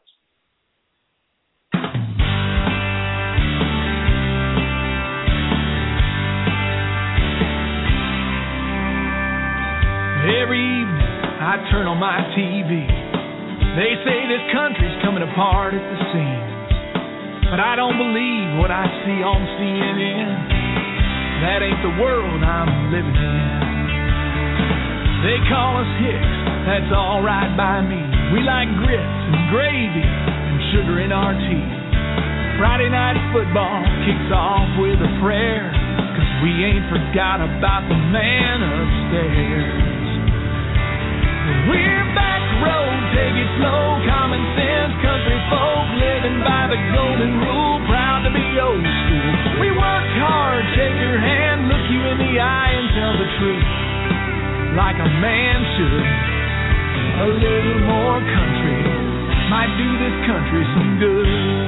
Every evening I turn on my TV. They say this country's coming apart at the seams, but I don't believe what I see on CNN. That ain't the world I'm living in. They call us hicks, that's all right by me. We like grits and gravy and sugar in our tea. Friday night football kicks off with a prayer, 'cause we ain't forgot about the man upstairs. We're back road, take it slow, common sense, country folk living by the golden rule, proud to be old school. We work hard, shake your hand, look you in the eye and tell the truth, like a man should. A little more country might do this country some good.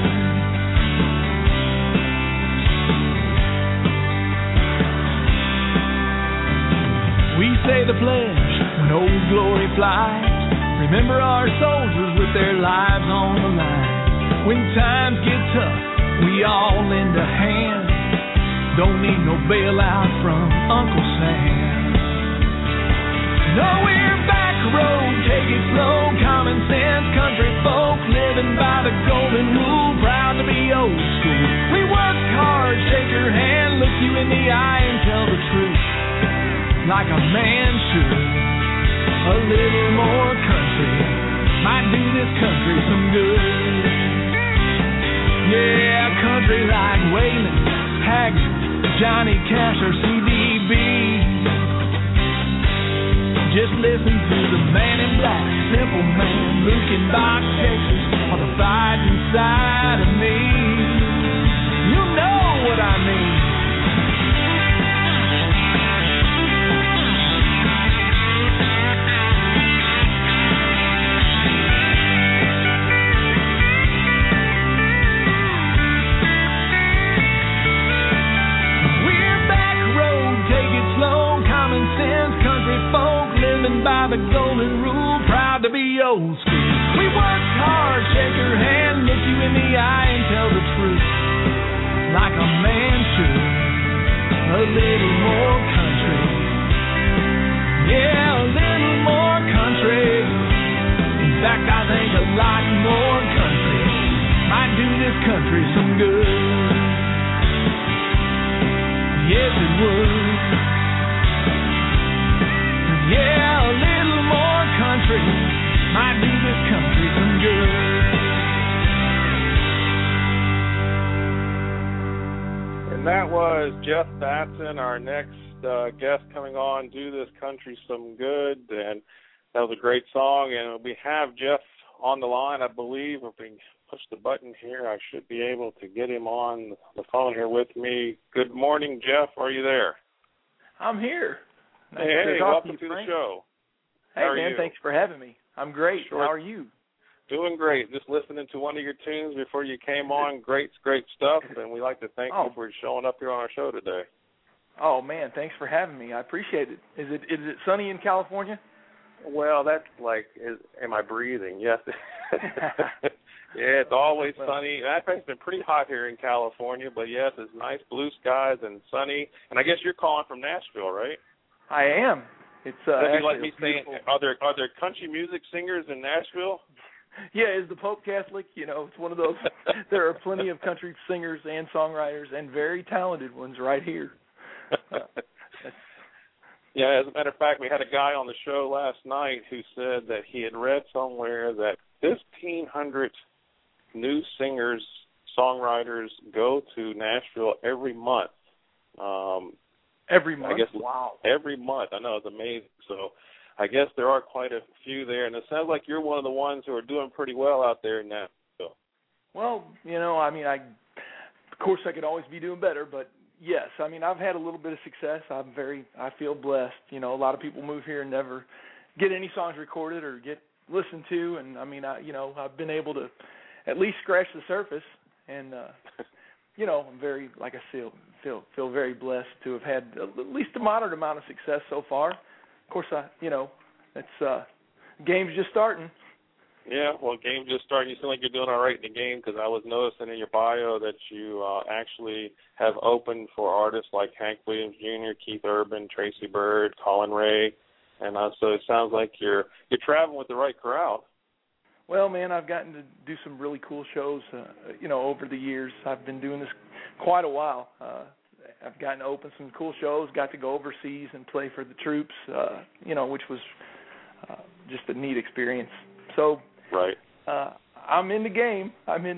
We say the pledge when Old Glory flies. Remember our soldiers with their lives on the line. When times get tough, we all lend a hand. Don't need no bailout from Uncle Sam. No, we're back road, take it slow, common sense, country folk living by the golden rule, proud to be old school. We work hard, shake your hand, look you in the eye and tell the truth, like a man should. A little more country might do this country some good. Yeah, country like Waylon, Haggard, Johnny Cash, or CDB. Just listen to the man in black, Simple Man, Luke in Box, Texas, on the fighting side of me. You know what I mean. By the golden rule, proud to be old school. We work hard. truth like a man should. A little more country. Yeah, a little more country. In fact, I think a lot more country might do this country some good. Yes, it would. Yeah, a little more country might do this country some good. And that was Jeff Batson, our next guest coming on, Do This Country Some Good. And that was a great song. And we have Jeff on the line, I believe. If we push the button here, I should be able to get him on the phone here with me. Good morning, Jeff. Are you there? I'm here. Nice hey, welcome to the show. Hey, man, thanks for having me. I'm great. Sure. How are you? Doing great. Just listening to one of your tunes before you came on. Great stuff, and we'd like to thank you for showing up here on our show today. Oh, man, thanks for having me. I appreciate it. Is it sunny in California? Well, that's like, am I breathing? Yes. Yeah, it's always sunny. It's been pretty hot here in California, but yes, it's nice blue skies and sunny. And I guess you're calling from Nashville, right? I am. It's you like me saying, are there country music singers in Nashville? Yeah, is the Pope Catholic? You know, it's one of those. There are plenty of country singers and songwriters and very talented ones right here. Yeah, as a matter of fact, we had a guy on the show last night who said that he had read somewhere that 1,500 new singers, songwriters go to Nashville every month. Every month? I guess, wow. Every month. I know, it's amazing. So I guess there are quite a few there, and it sounds like you're one of the ones who are doing pretty well out there in Nashville. Well, you know, I mean, of course I could always be doing better, but yes, I mean, I've had a little bit of success. I feel blessed. You know, a lot of people move here and never get any songs recorded or get listened to, and I mean, I've been able to at least scratch the surface, and you know, I'm very, like I feel very blessed to have had at least a moderate amount of success so far. Of course, it's game's just starting. Yeah, well, game's just starting. You seem like you're doing all right in the game, because I was noticing in your bio that you actually have opened for artists like Hank Williams Jr., Keith Urban, Tracy Byrd, Colin Ray, and so it sounds like you're traveling with the right crowd. Well, man, I've gotten to do some really cool shows, over the years. I've been doing this quite a while. I've gotten to open some cool shows, got to go overseas and play for the troops, which was just a neat experience. So, right. I'm in the game.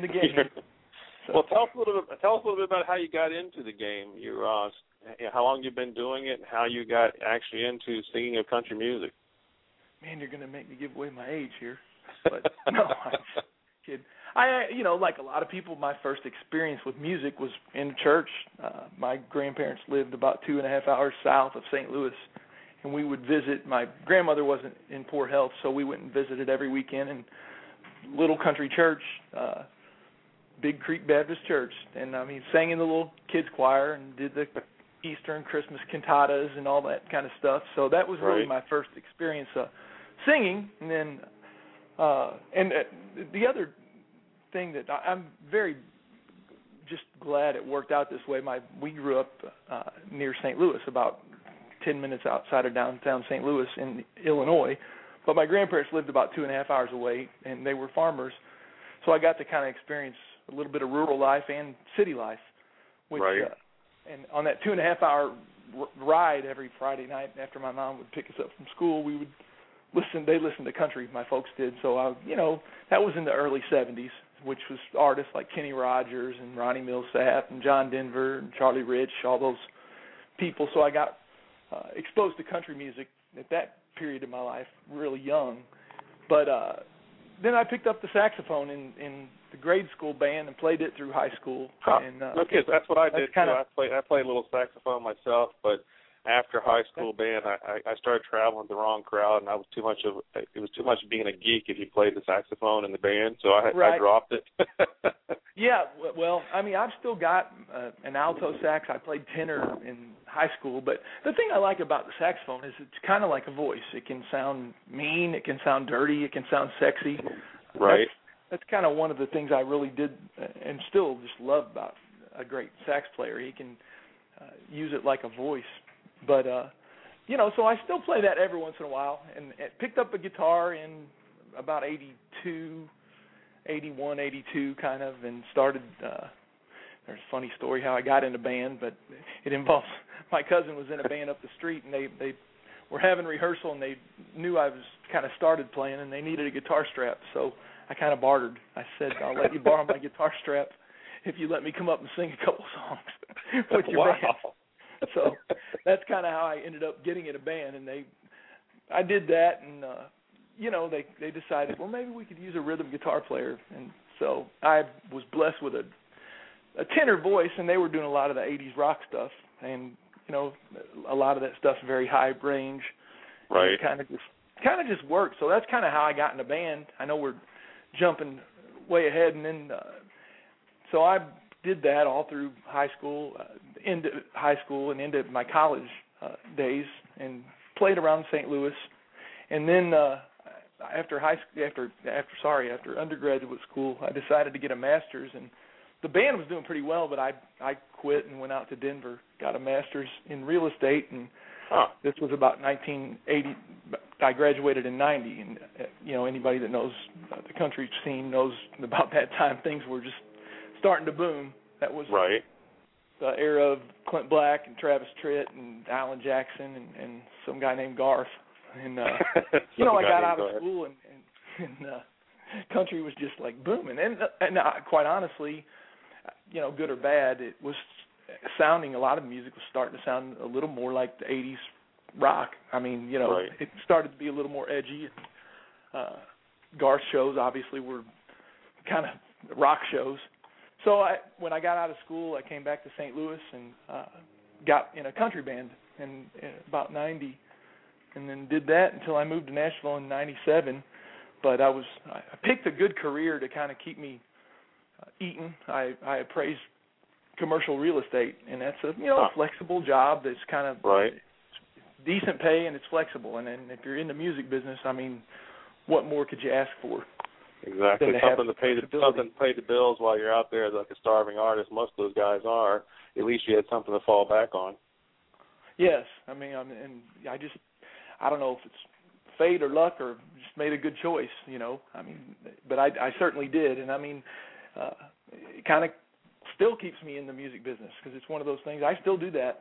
So. Well, tell us a little bit about how you got into the game. You, how long you've been doing it, and how you got actually into singing of country music. Man, you're going to make me give away my age here. But no, I'm just kidding. Like a lot of people, my first experience with music was in church. My grandparents lived about 2.5 hours south of St. Louis, and we would visit. My grandmother wasn't in poor health, so we went and visited every weekend in little country church, Big Creek Baptist Church, and I mean, sang in the little kids choir and did the Easter and Christmas cantatas and all that kind of stuff. So that was really my first experience singing, and then. The other thing that I'm very just glad it worked out this way. We grew up near St. Louis, about 10 minutes outside of downtown St. Louis in Illinois, but my grandparents lived about 2.5 hours away, and they were farmers, so I got to kind of experience a little bit of rural life and city life. Which, and on that 2.5 hour ride every Friday night after my mom would pick us up from school, we would they listened to country, my folks did, so that was in the early 70s, which was artists like Kenny Rogers and Ronnie Millsap and John Denver and Charlie Rich, all those people. So I got exposed to country music at that period of my life, really young. But then I picked up the saxophone in the grade school band and played it through high school. And, okay, so that's what I did too. I played a little saxophone myself, but after high school band, I started traveling with the wrong crowd, and it was too much being a geek if you played the saxophone in the band, so I dropped it. Yeah, well, I mean, I've still got an alto sax. I played tenor in high school, but the thing I like about the saxophone is it's kind of like a voice. It can sound mean, it can sound dirty, it can sound sexy. Right. that's kind of one of the things I really did and still just love about a great sax player. He can use it like a voice. But, so I still play that every once in a while, and picked up a guitar in about 82, 81, 82 kind of, and started, there's a funny story how I got in a band, but it involves, my cousin was in a band up the street, and they were having rehearsal, and they knew I was kind of started playing, and they needed a guitar strap, so I kind of bartered. I said, I'll let you borrow my guitar strap if you let me come up and sing a couple songs with your band. So that's kind of how I ended up getting in a band, and I did that, and they decided, well, maybe we could use a rhythm guitar player, and so I was blessed with a tenor voice, and they were doing a lot of the 80s rock stuff, and a lot of that stuff's very high range. Right. It kind of just worked. So that's kind of how I got in a band. I know we're jumping way ahead, and then so I did that all through high school, into my college days, and played around St. Louis, and then after undergraduate school, I decided to get a master's, and the band was doing pretty well, but I quit and went out to Denver, got a master's in real estate, and this was about 1980. I graduated in 90, and anybody that knows the country scene knows about that time things were just starting to boom. That was right. The era of Clint Black and Travis Tritt and Alan Jackson and some guy named Garth. And I got out of school and country was just like booming. And quite honestly, good or bad, it was sounding, a lot of music was starting to sound a little more like the 80s rock. I mean, right. It started to be a little more edgy. Garth shows obviously were kind of rock shows. So when I got out of school, I came back to St. Louis and got in a country band in about 90, and then did that until I moved to Nashville in 97. But I picked a good career to kind of keep me eating. I appraised commercial real estate, and that's a flexible job that's kind of right. decent pay, and it's flexible. And then if you're in the music business, I mean, what more could you ask for? Exactly. Something to pay the bills while you're out there as like a starving artist. Most of those guys are. At least you had something to fall back on. Yes. I mean, I don't know if it's fate or luck or just made a good choice, I mean, but I certainly did. And I mean, it kind of still keeps me in the music business because it's one of those things. I still do that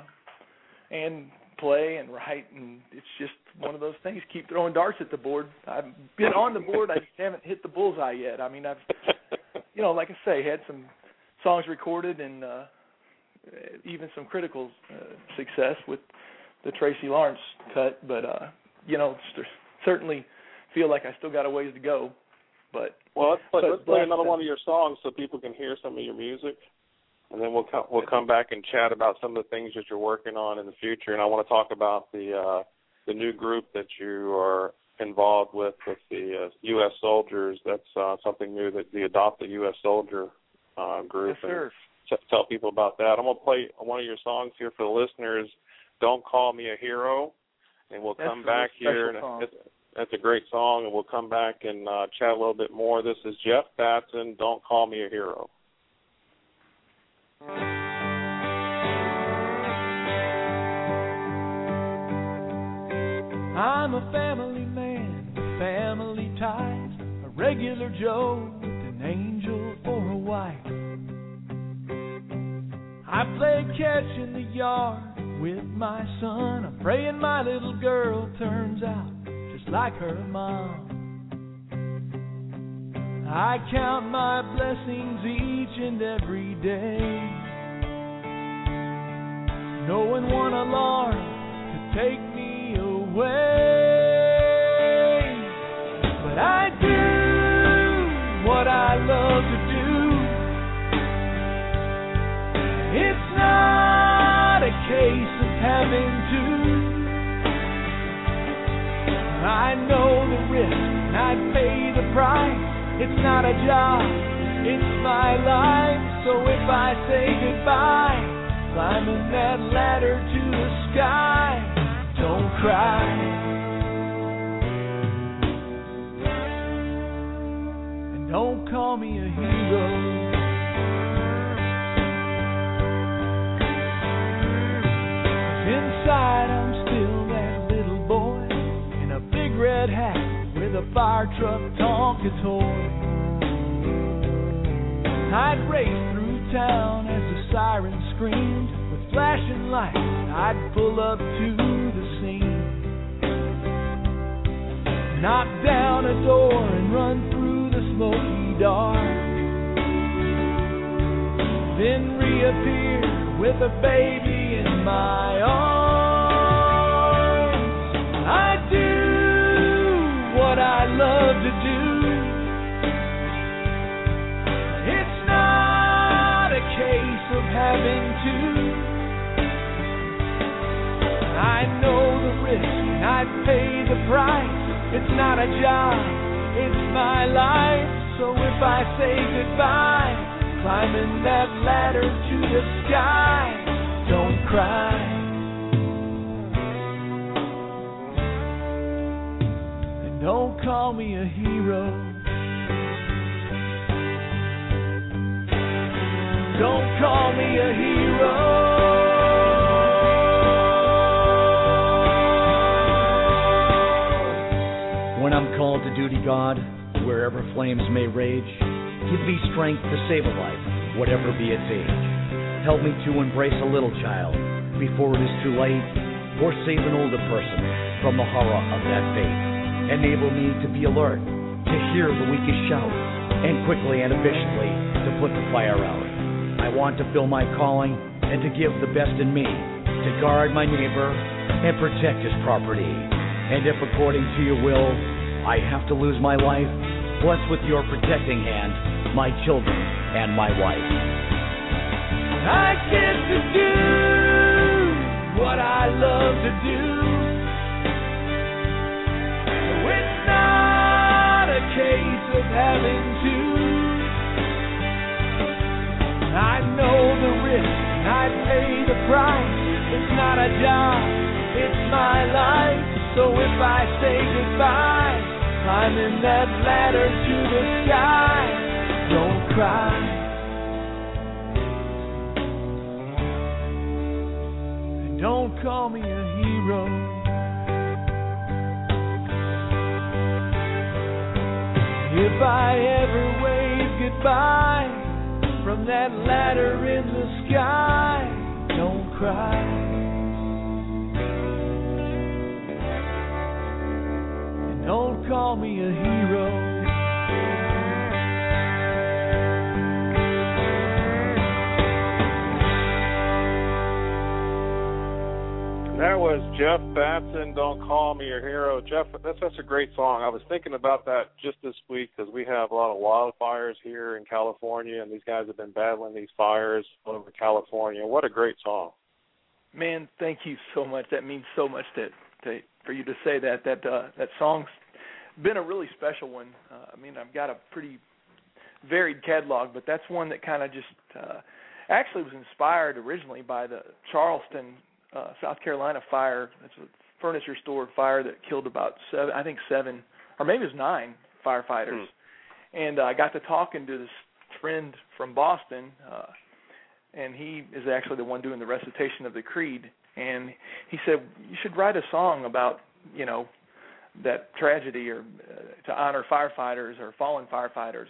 and play and write, and it's just one of those things. Keep throwing darts at the board. I've been on the board. I just haven't hit the bullseye yet. I mean, I've, like I say, had some songs recorded and even some critical success with the Tracy Lawrence cut, but certainly feel like I still got a ways to go. But let's play another one of your songs so people can hear some of your music, and then we'll come back and chat about some of the things that you're working on in the future. And I want to talk about the new group that you are involved with the U.S. Soldiers. That's something new, that the Adopt the U.S. Soldier group. Yes, sir. And tell people about that. I'm going to play one of your songs here for the listeners, Don't Call Me a Hero, and we'll come back here. And that's a great song, and we'll come back and chat a little bit more. This is Jeff Batson, Don't Call Me a Hero. I'm a family man with family ties, a regular Joe with an angel for a wife. I play catch in the yard with my son. I'm praying my little girl turns out just like her mom. I count my blessings each and every day, knowing one alarm could take me away. But I do what I love to do. It's not a case of having to. I know the risk and I pay the price. It's not a job, it's my life. So if I say goodbye, climbing that ladder to the sky, don't cry. And call me a hero. Inside I'm still that little boy in a big red hat with a fire truck Tonka toy. I'd race through town as the siren screamed. With flashing lights, I'd pull up to the scene. Knock down a door and run through the smoky dark. Then reappear with a baby in my arms. I do what I love to do. It's not a case of having to. I know the risk and I pay the price. It's not a job, it's my life. So if I say goodbye, climbing that ladder to the sky, don't cry. And don't call me a hero. Don't call me a hero. When I'm called to duty, God, wherever flames may rage, give me strength to save a life, whatever be its age. Help me to embrace a little child before it is too late, or save an older person from the horror of that fate. Enable me to be alert, to hear the weakest shout, and quickly and efficiently to put the fire out. I want to fill my calling and to give the best in me, to guard my neighbor and protect his property. And if according to your will, I have to lose my life, bless with your protecting hand my children and my wife. I get to do what I love to do. So it's not a case of having to. I know the risk and I pay the price. It's not a job, it's my life. So if I say goodbye, climbing that ladder to the sky, don't cry. And don't call me a hero. If I ever wave goodbye from that ladder in the sky, don't cry. Don't call me a hero. That was Jeff Batson, Don't Call Me Your Hero. Jeff, that's such a great song. I was thinking about that just this week because we have a lot of wildfires here in California, and these guys have been battling these fires all over California. What a great song. Man, thank you so much. That means so much for you to say that. That song's been a really special one. I mean, I've got a pretty varied catalog, but that's one that kind of just actually was inspired originally by the Charleston, South Carolina fire. It's a furniture store fire that killed about seven, or maybe it was 9 firefighters. And I got to talking to this friend from Boston, and he is actually the one doing the recitation of the Creed. And he said, you should write a song about, that tragedy, or to honor firefighters or fallen firefighters,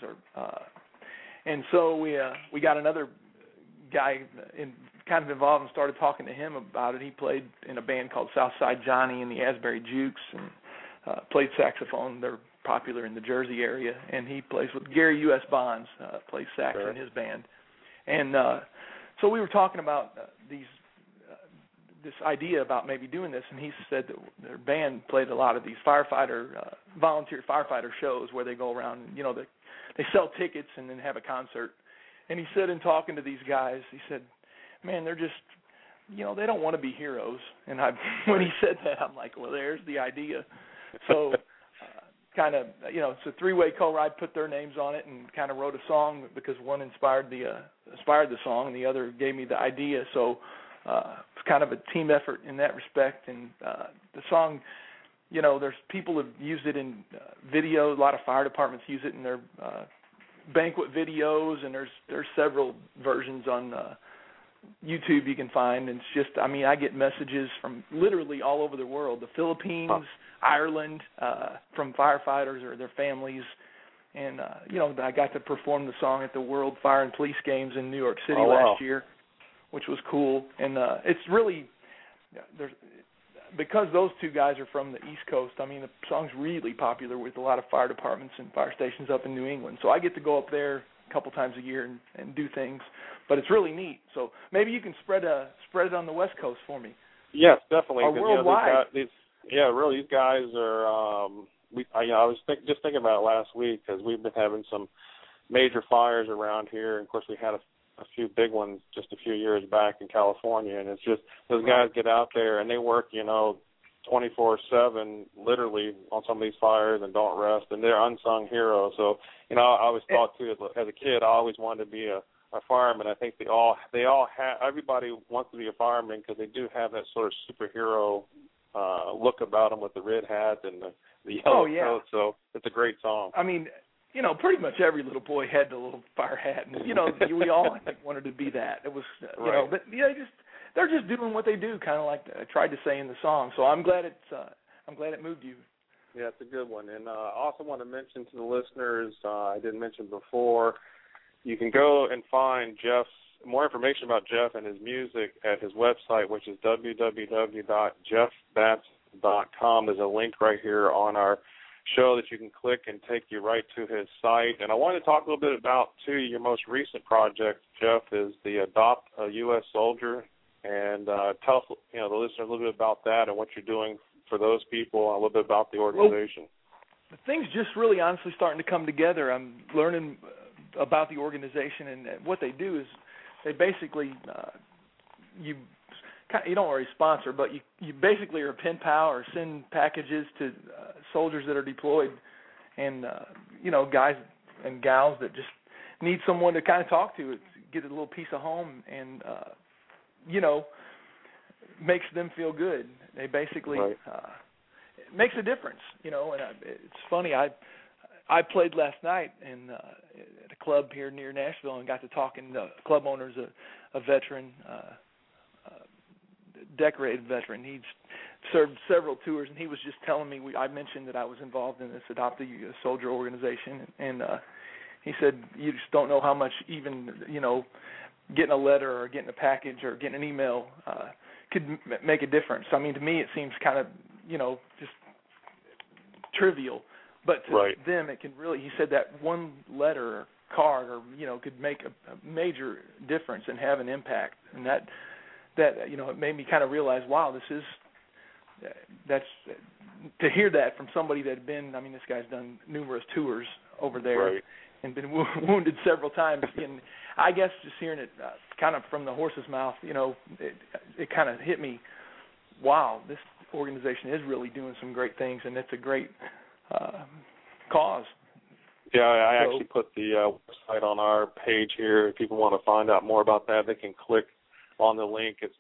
and so we got another guy kind of involved and started talking to him about it. He played in a band called Southside Johnny and the Asbury Jukes and played saxophone. They're popular in the Jersey area, and he plays with Gary U.S. Bonds, plays sax in his band, and so we were talking about this idea about maybe doing this, and he said that their band played a lot of these volunteer firefighter shows where they go around and, they sell tickets and then have a concert. And he said in talking to these guys, he said, man, they're just, they don't want to be heroes. And when he said that, I'm like, well, there's the idea. So kind of, it's a three-way co-write, put their names on it, and kind of wrote a song because one inspired the song and the other gave me the idea. So it's kind of a team effort in that respect. And the song, there's people have used it in video. A lot of fire departments use it in their banquet videos, and there's several versions on YouTube you can find. And it's just, I mean, I get messages from literally all over the world, the Philippines, Ireland, from firefighters or their families. And, I got to perform the song at the World Fire and Police Games in New York City last year, which was cool. And it's really, because those two guys are from the East Coast, I mean, the song's really popular with a lot of fire departments and fire stations up in New England. So I get to go up there a couple times a year and do things, but it's really neat. So maybe you can spread it on the West Coast for me. Yes, definitely. Or worldwide. These guys are. I was just thinking about it last week because we've been having some major fires around here, and of course we had a few big ones just a few years back in California, and it's just those guys get out there and they work, 24/7, literally on some of these fires and don't rest, and they're unsung heroes. So, I always thought too, as a kid, I always wanted to be a fireman. I think they all have. Everybody wants to be a fireman because they do have that sort of superhero look about them with the red hat and the yellow coat. So it's a great song. I mean, pretty much every little boy had the little fire hat, and we all I think wanted to be that. It was, but they're just doing what they do, kind of like I tried to say in the song. So I'm glad it moved you. Yeah, it's a good one. And I also want to mention to the listeners, I didn't mention before, you can go and find more information about Jeff and his music at his website, which is www.jeffbatson.com. There's a link right here on our show that you can click and take you right to his site. And I wanted to talk a little bit about, too, your most recent project, Jeff, is the Adopt a U.S. Soldier. And tell us, the listeners a little bit about that and what you're doing for those people, and a little bit about the organization. Well, the thing's just really honestly starting to come together. I'm learning about the organization, and what they do is they basically, you don't already sponsor, but you basically are a pen pal or send packages to soldiers that are deployed, and guys and gals that just need someone to kind of talk to, get a little piece of home, and makes them feel good. They basically it makes a difference, and it's funny. I played last night at a club here near Nashville and got to talking. The club owner's a veteran, decorated veteran. He's served several tours, and he was just telling me. I mentioned that I was involved in this Adopt a U.S. Soldier organization, and he said you just don't know how much even getting a letter or getting a package or getting an email could make a difference. I mean, to me, it seems kind of just trivial. But to them, it can really, he said that one letter or card or, could make a major difference and have an impact. And that it made me kind of realize, wow, that's, to hear that from somebody that had been, this guy's done numerous tours over there and been wounded several times. And I guess just hearing it kind of from the horse's mouth, it kind of hit me, wow, this organization is really doing some great things, and it's a great cause. Yeah, I actually put the website on our page here. If people want to find out more about that, they can click on the link. It's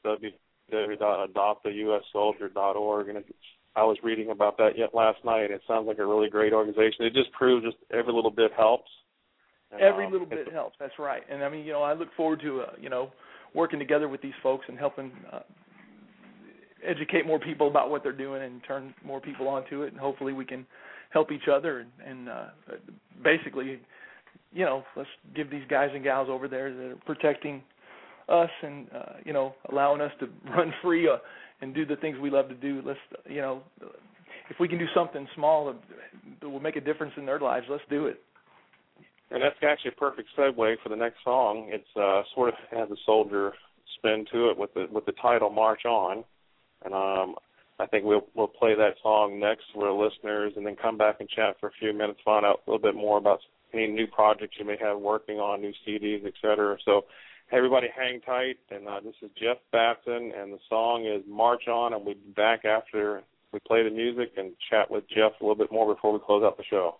www.adoptaussoldier.org. And I was reading about that last night. It sounds like a really great organization. It just proves just every little bit helps. And, every little bit helps. That's right. And I look forward to working together with these folks and helping educate more people about what they're doing and turn more people onto it, and hopefully we can help each other and basically, let's give these guys and gals over there that are protecting us and, allowing us to run free and do the things we love to do. Let's, if we can do something small that will make a difference in their lives, let's do it. And that's actually a perfect segue for the next song. It's sort of has a soldier spin to it with the title "March On," and I think we'll play that song next for our listeners, and then come back and chat for a few minutes, find out a little bit more about any new projects you may have working on, new CDs, etc. So, hey, everybody, hang tight. And this is Jeff Batson, and the song is "March On," and we'll be back after we play the music and chat with Jeff a little bit more before we close out the show.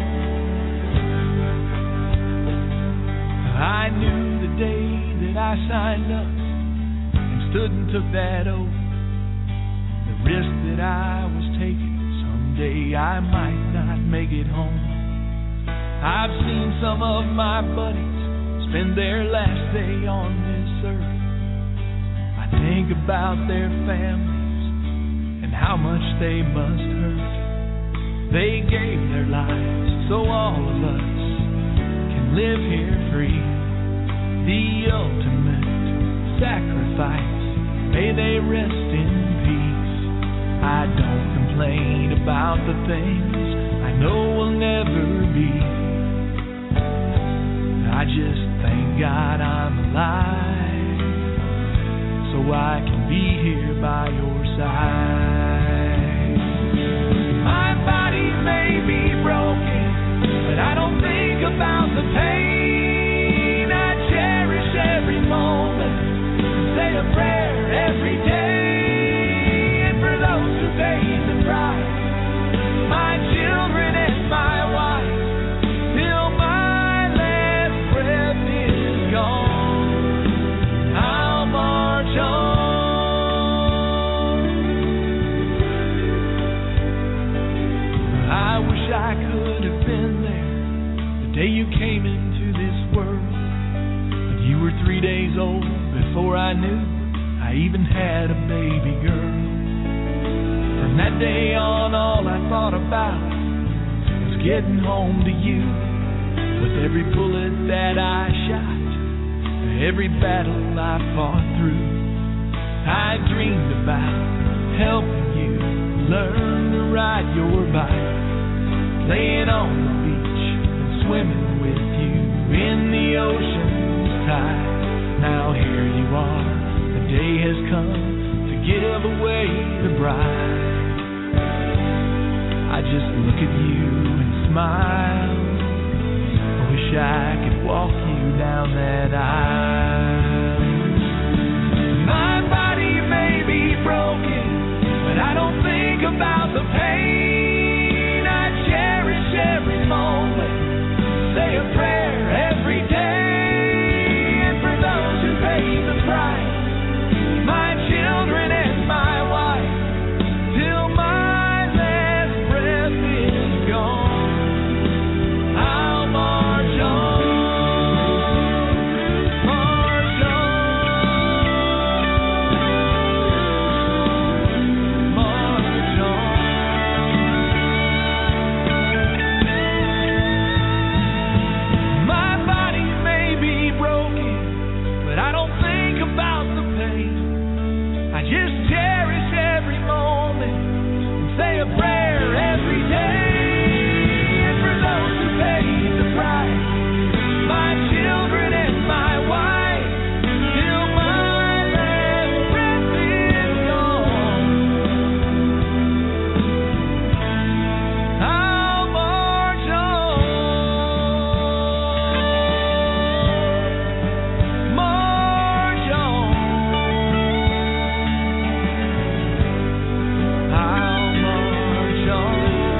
I knew the day that I signed up and stood and took that oath. The risk that I was taking, someday I might not make it home. I've seen some of my buddies spend their last day on this earth. I think about their families and how much they must hurt. They gave their lives so all of us can live here free. The ultimate sacrifice, may they rest in peace. I don't complain about the things I know will never be. I just thank God I'm alive, so I can be here by your side. My body may be broken, but I don't think about the pain. I cherish every moment, say a prayer every day. And for those who paid the price, my children and my wife, till my last breath is gone, I'll march on. I wish I could have been there the day you came into this world. But you were 3 days old before I knew I even had a baby girl. From that day on, all I thought about was getting home to you. With every bullet that I shot, every battle I fought through, I dreamed about helping you learn to ride your bike, playing on the beach and swimming with you in the ocean's tide. Now here you are, the day has come to give away the bride. I just look at you and smile. I wish I could walk you down that aisle. My body may be broken, but I don't think about the pain. I cherish every moment, say a prayer every day. And for those who pay the price, my children and my wife, till my last breath is gone, I'll march on, march on, march on. My body may be broken, but I don't think about the pain. I just cherish every moment and say a prayer every day. And for those who paid the price, my children and my wife, till my last breath is gone, I'll march on, march on. I'll march on.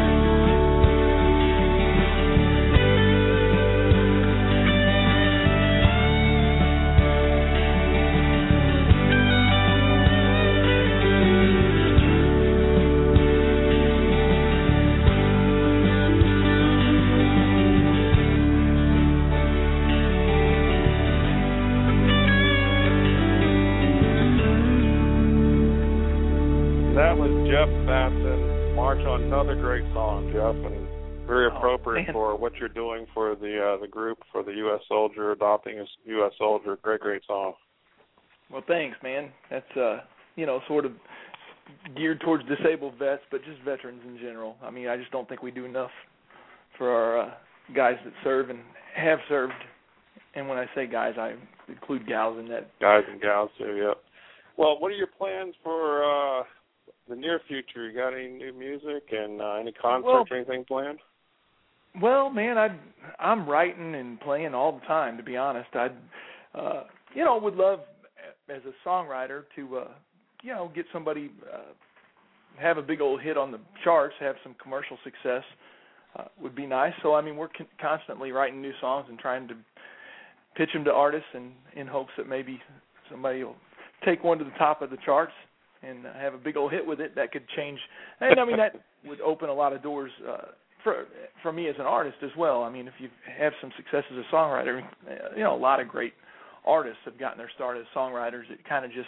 That was Jeff Batson, March On. Another great song, Jeff, and very appropriate for what you're doing for the group, for the U.S. soldier, adopting a U.S. soldier. Great song. Well, thanks, man. That's sort of geared towards disabled vets, but just veterans in general. I mean, I just don't think we do enough for our guys that serve and have served. And when I say guys, I include gals in that. Guys and gals too, yep. Well, what are your plans for the near future? You got any new music and any concerts or anything planned? Well, man, I'm writing and playing all the time, to be honest. I would love as a songwriter to, get somebody, have a big old hit on the charts, have some commercial success would be nice. So, I mean, we're constantly writing new songs and trying to pitch them to artists and in hopes that maybe somebody will take one to the top of the charts and have a big old hit with it that could change. And I mean, that would open a lot of doors for me as an artist as well. I mean, if you have some success as a songwriter, you know, a lot of great artists have gotten their start as songwriters. It kind of just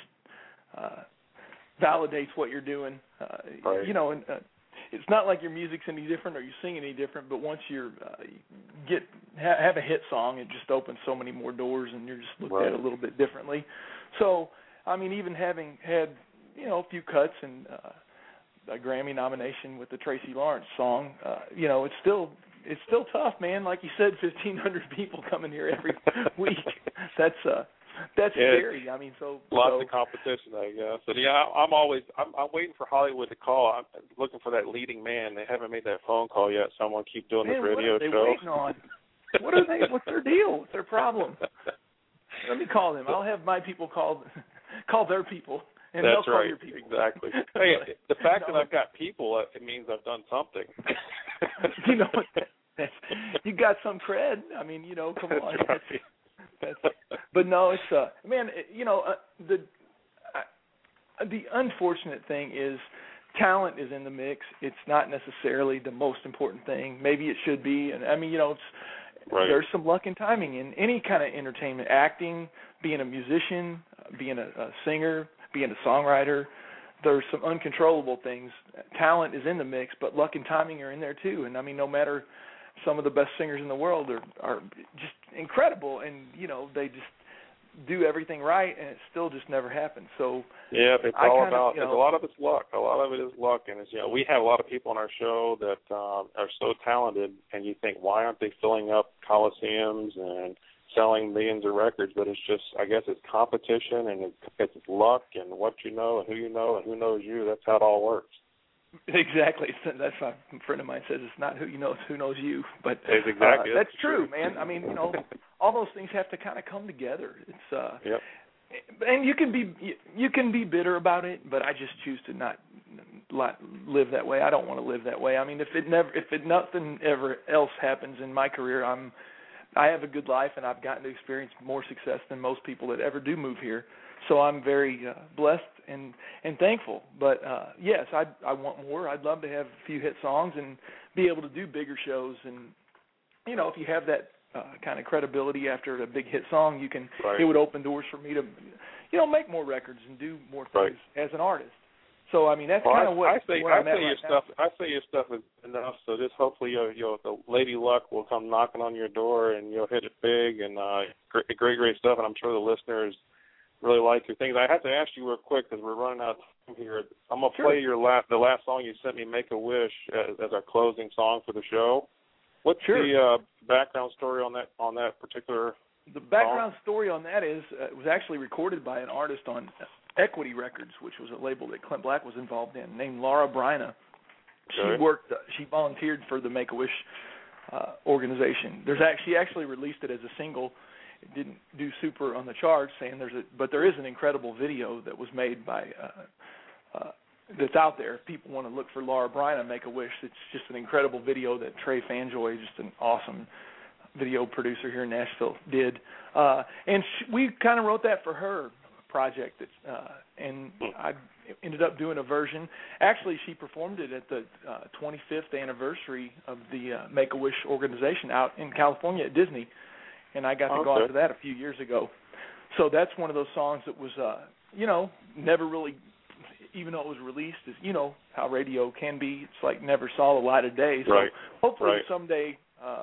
validates what you're doing. Right. You know, and it's not like your music's any different or you sing any different, but once you have a hit song, it just opens so many more doors, and you're just looked at a little bit differently. So, I mean, even having had, you know, a few cuts and a Grammy nomination with the Tracy Lawrence song, you know, it's still tough, man. Like you said, 1,500 people coming here every week. That's scary. I mean, lots of competition, I guess. And yeah, I'm waiting for Hollywood to call. I'm looking for that leading man. They haven't made that phone call yet. Someone keep doing this radio show. What are they waiting on? What are they? What's their deal? What's their problem? Let me call them. I'll have my people call their people, and they'll call your people. Exactly. Hey, the fact that I've got people, it means I've done something. You know, you got some cred. I mean, you know, come on. But no, it's man. You know, the unfortunate thing is talent is in the mix. It's not necessarily the most important thing. Maybe it should be, and I mean, you know, there's some luck and timing in any kind of entertainment, acting, being a musician, being a singer, being a songwriter. There's some uncontrollable things. Talent is in the mix, but luck and timing are in there too. And I mean, no matter, some of the best singers in the world are just incredible, and you know, they just do everything right, and it still just never happens. So yeah, it's all about. You know, a lot of it's luck. A lot of it is luck, and it's, you know, we have a lot of people on our show that are so talented, and you think, why aren't they filling up coliseums and selling millions of records? But it's just, I guess, it's competition, and it's luck, and what you know, and who knows you. That's how it all works. Exactly. That's what a friend of mine says. It's not who you know, it's who knows you. But exactly. That's true, man. I mean, you know, all those things have to kind of come together. It's yep. And you can be bitter about it, but I just choose to not live that way. I don't want to live that way. I mean, if nothing ever else happens in my career, I have a good life, and I've gotten to experience more success than most people that ever do move here. So I'm very blessed and thankful. But yes, I want more. I'd love to have a few hit songs and be able to do bigger shows. And you know, if you have that kind of credibility after a big hit song, you can. It would open doors for me to, you know, make more records and do more things as an artist. So I mean, that's kind of what I'm at right now. I say your stuff is enough. So just hopefully, the Lady Luck will come knocking on your door, and you'll hit it big, and great stuff. And I'm sure the listeners really like your things. I have to ask you real quick because we're running out of time here. I'm gonna play the last song you sent me, "Make a Wish," as our closing song for the show. What's the background story on that particular? The background story on that is it was actually recorded by an artist on Equity Records, which was a label that Clint Black was involved in, named Laura Bryna. She volunteered for the Make-A-Wish organization. She actually released it as a single. It didn't do super on the charts, but there is an incredible video that was made by that's out there. If people want to look for Laura Bryna, Make-A-Wish, it's just an incredible video that Trey Fanjoy, just an awesome video producer here in Nashville, did. And we kind of wrote that for her project, and I ended up doing a version. Actually, she performed it at the 25th anniversary of the Make-A-Wish organization out in California at Disney, and I got to go out to that a few years ago. So that's one of those songs that was, you know, never really, even though it was released, is, you know, how radio can be. It's like never saw the light of day. So hopefully someday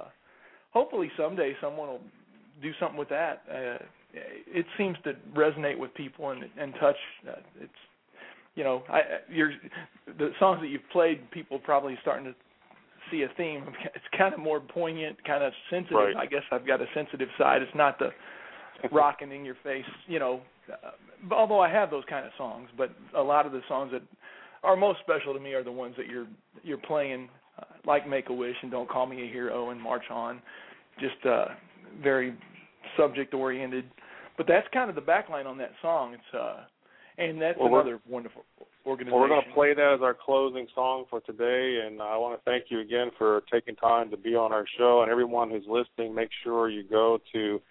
someone will do something with that. It seems to resonate with people and touch. It's, you know, the songs that you've played, people probably starting to see a theme. It's kind of more poignant, kind of sensitive. I guess I've got a sensitive side. It's not the rocking in your face, you know, although I have those kind of songs. But a lot of the songs that are most special to me are the ones that you're playing, like Make-A-Wish and Don't Call Me a Hero and March On, just very subject-oriented. But that's kind of the backline on that song. It's and that's another wonderful organization. Well, we're going to play that as our closing song for today, and I want to thank you again for taking time to be on our show. And everyone who's listening, make sure you go to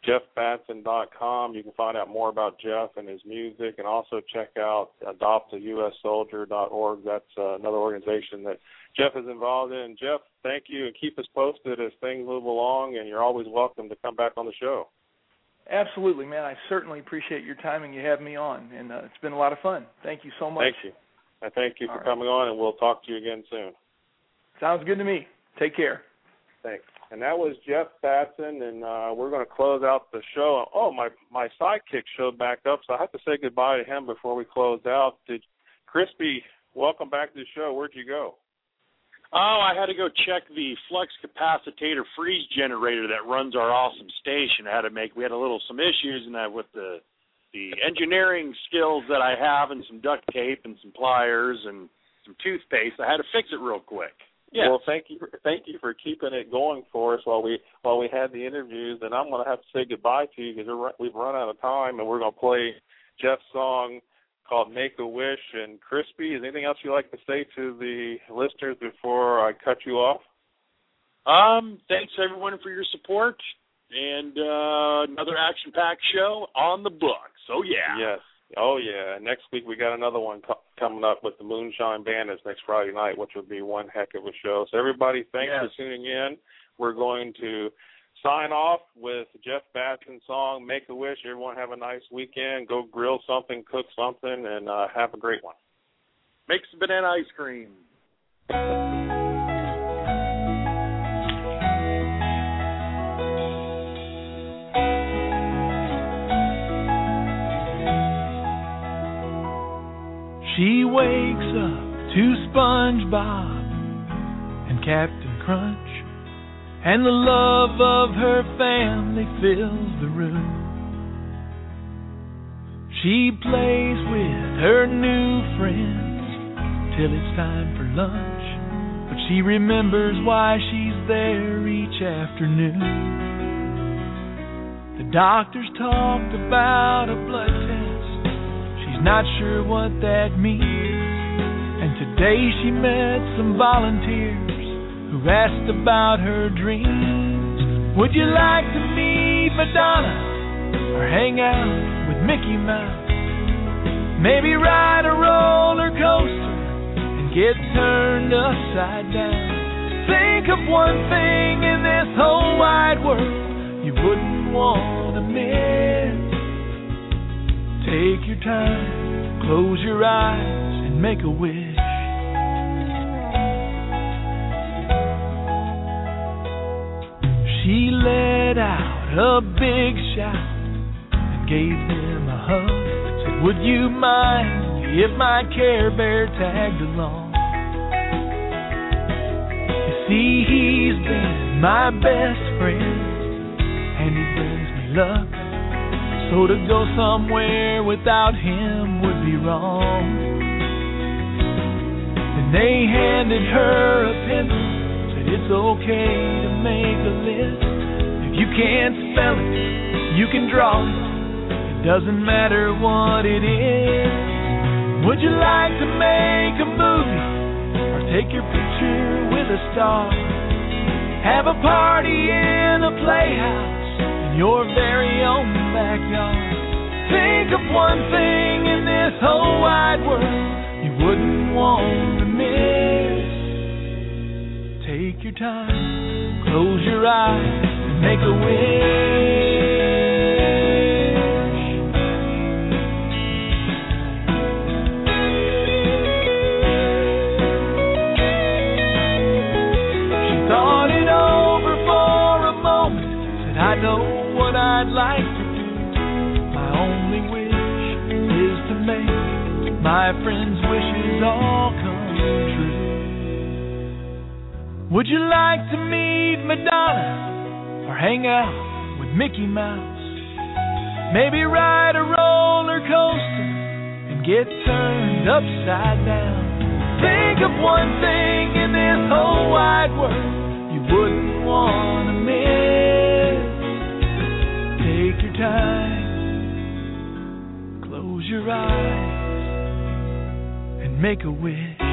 JeffBatson.com. You can find out more about Jeff and his music, and also check out adoptaussoldier.org. That's another organization that Jeff is involved in. Jeff, thank you, and keep us posted as things move along, and you're always welcome to come back on the show. Absolutely, man. I certainly appreciate your time and you having me on, and it's been a lot of fun. Thank you so much. Thank you. I thank you for coming on, and we'll talk to you again soon. Sounds good to me. Take care. Thanks. And that was Jeff Batson, and we're going to close out the show. Oh, my sidekick showed back up, so I have to say goodbye to him before we close out. Crispy, welcome back to the show. Where'd you go? Oh, I had to go check the flux capacitor freeze generator that runs our awesome station. We had some issues in that with the engineering skills that I have, and some duct tape and some pliers and some toothpaste. I had to fix it real quick. Yeah. Well, thank you for keeping it going for us while we had the interviews. And I'm going to have to say goodbye to you because we've run out of time, and we're going to play Jeff's song called Make a Wish. And Crispy, is anything else you'd like to say to the listeners before I cut you off? Thanks everyone for your support, and another action-packed show on the books. Oh yeah. Yes. Oh yeah. Next week we got another one coming up with the Moonshine Bandits next Friday night, which will be one heck of a show. So everybody, thanks for tuning in. We're going to sign off with Jeff Batson's song, Make a Wish. Everyone have a nice weekend. Go grill something, cook something, and have a great one. Make some banana ice cream. She wakes up to SpongeBob and Captain Crunch, and the love of her family fills the room. She plays with her new friends till it's time for lunch, but she remembers why she's there each afternoon. The doctors talked about a blood test. She's not sure what that means, and today she met some volunteers who asked about her dreams. Would you like to meet Madonna or hang out with Mickey Mouse? Maybe ride a roller coaster and get turned upside down. Think of one thing in this whole wide world you wouldn't want to miss. Take your time, close your eyes, and make a wish. She let out a big shout and gave him a hug. Said, would you mind if my Care Bear tagged along? You see, he's been my best friend, and he brings me luck. So to go somewhere without him would be wrong. Then they handed her a pencil, said it's okay to make a list. If you can't spell it, you can draw it. It doesn't matter what it is. Would you like to make a movie or take your picture with a star? Have a party in a playhouse, your very own backyard. Think of one thing in this whole wide world you wouldn't want to miss. Take your time, close your eyes, and make a wish. She thought it over for a moment, said, I know what I'd like to do. My only wish is to make my friends' wishes all come true. Would you like to meet Madonna or hang out with Mickey Mouse? Maybe ride a roller coaster and get turned upside down. Think of one thing in this whole wide world you wouldn't want to miss. Take your time, close your eyes, and make a wish.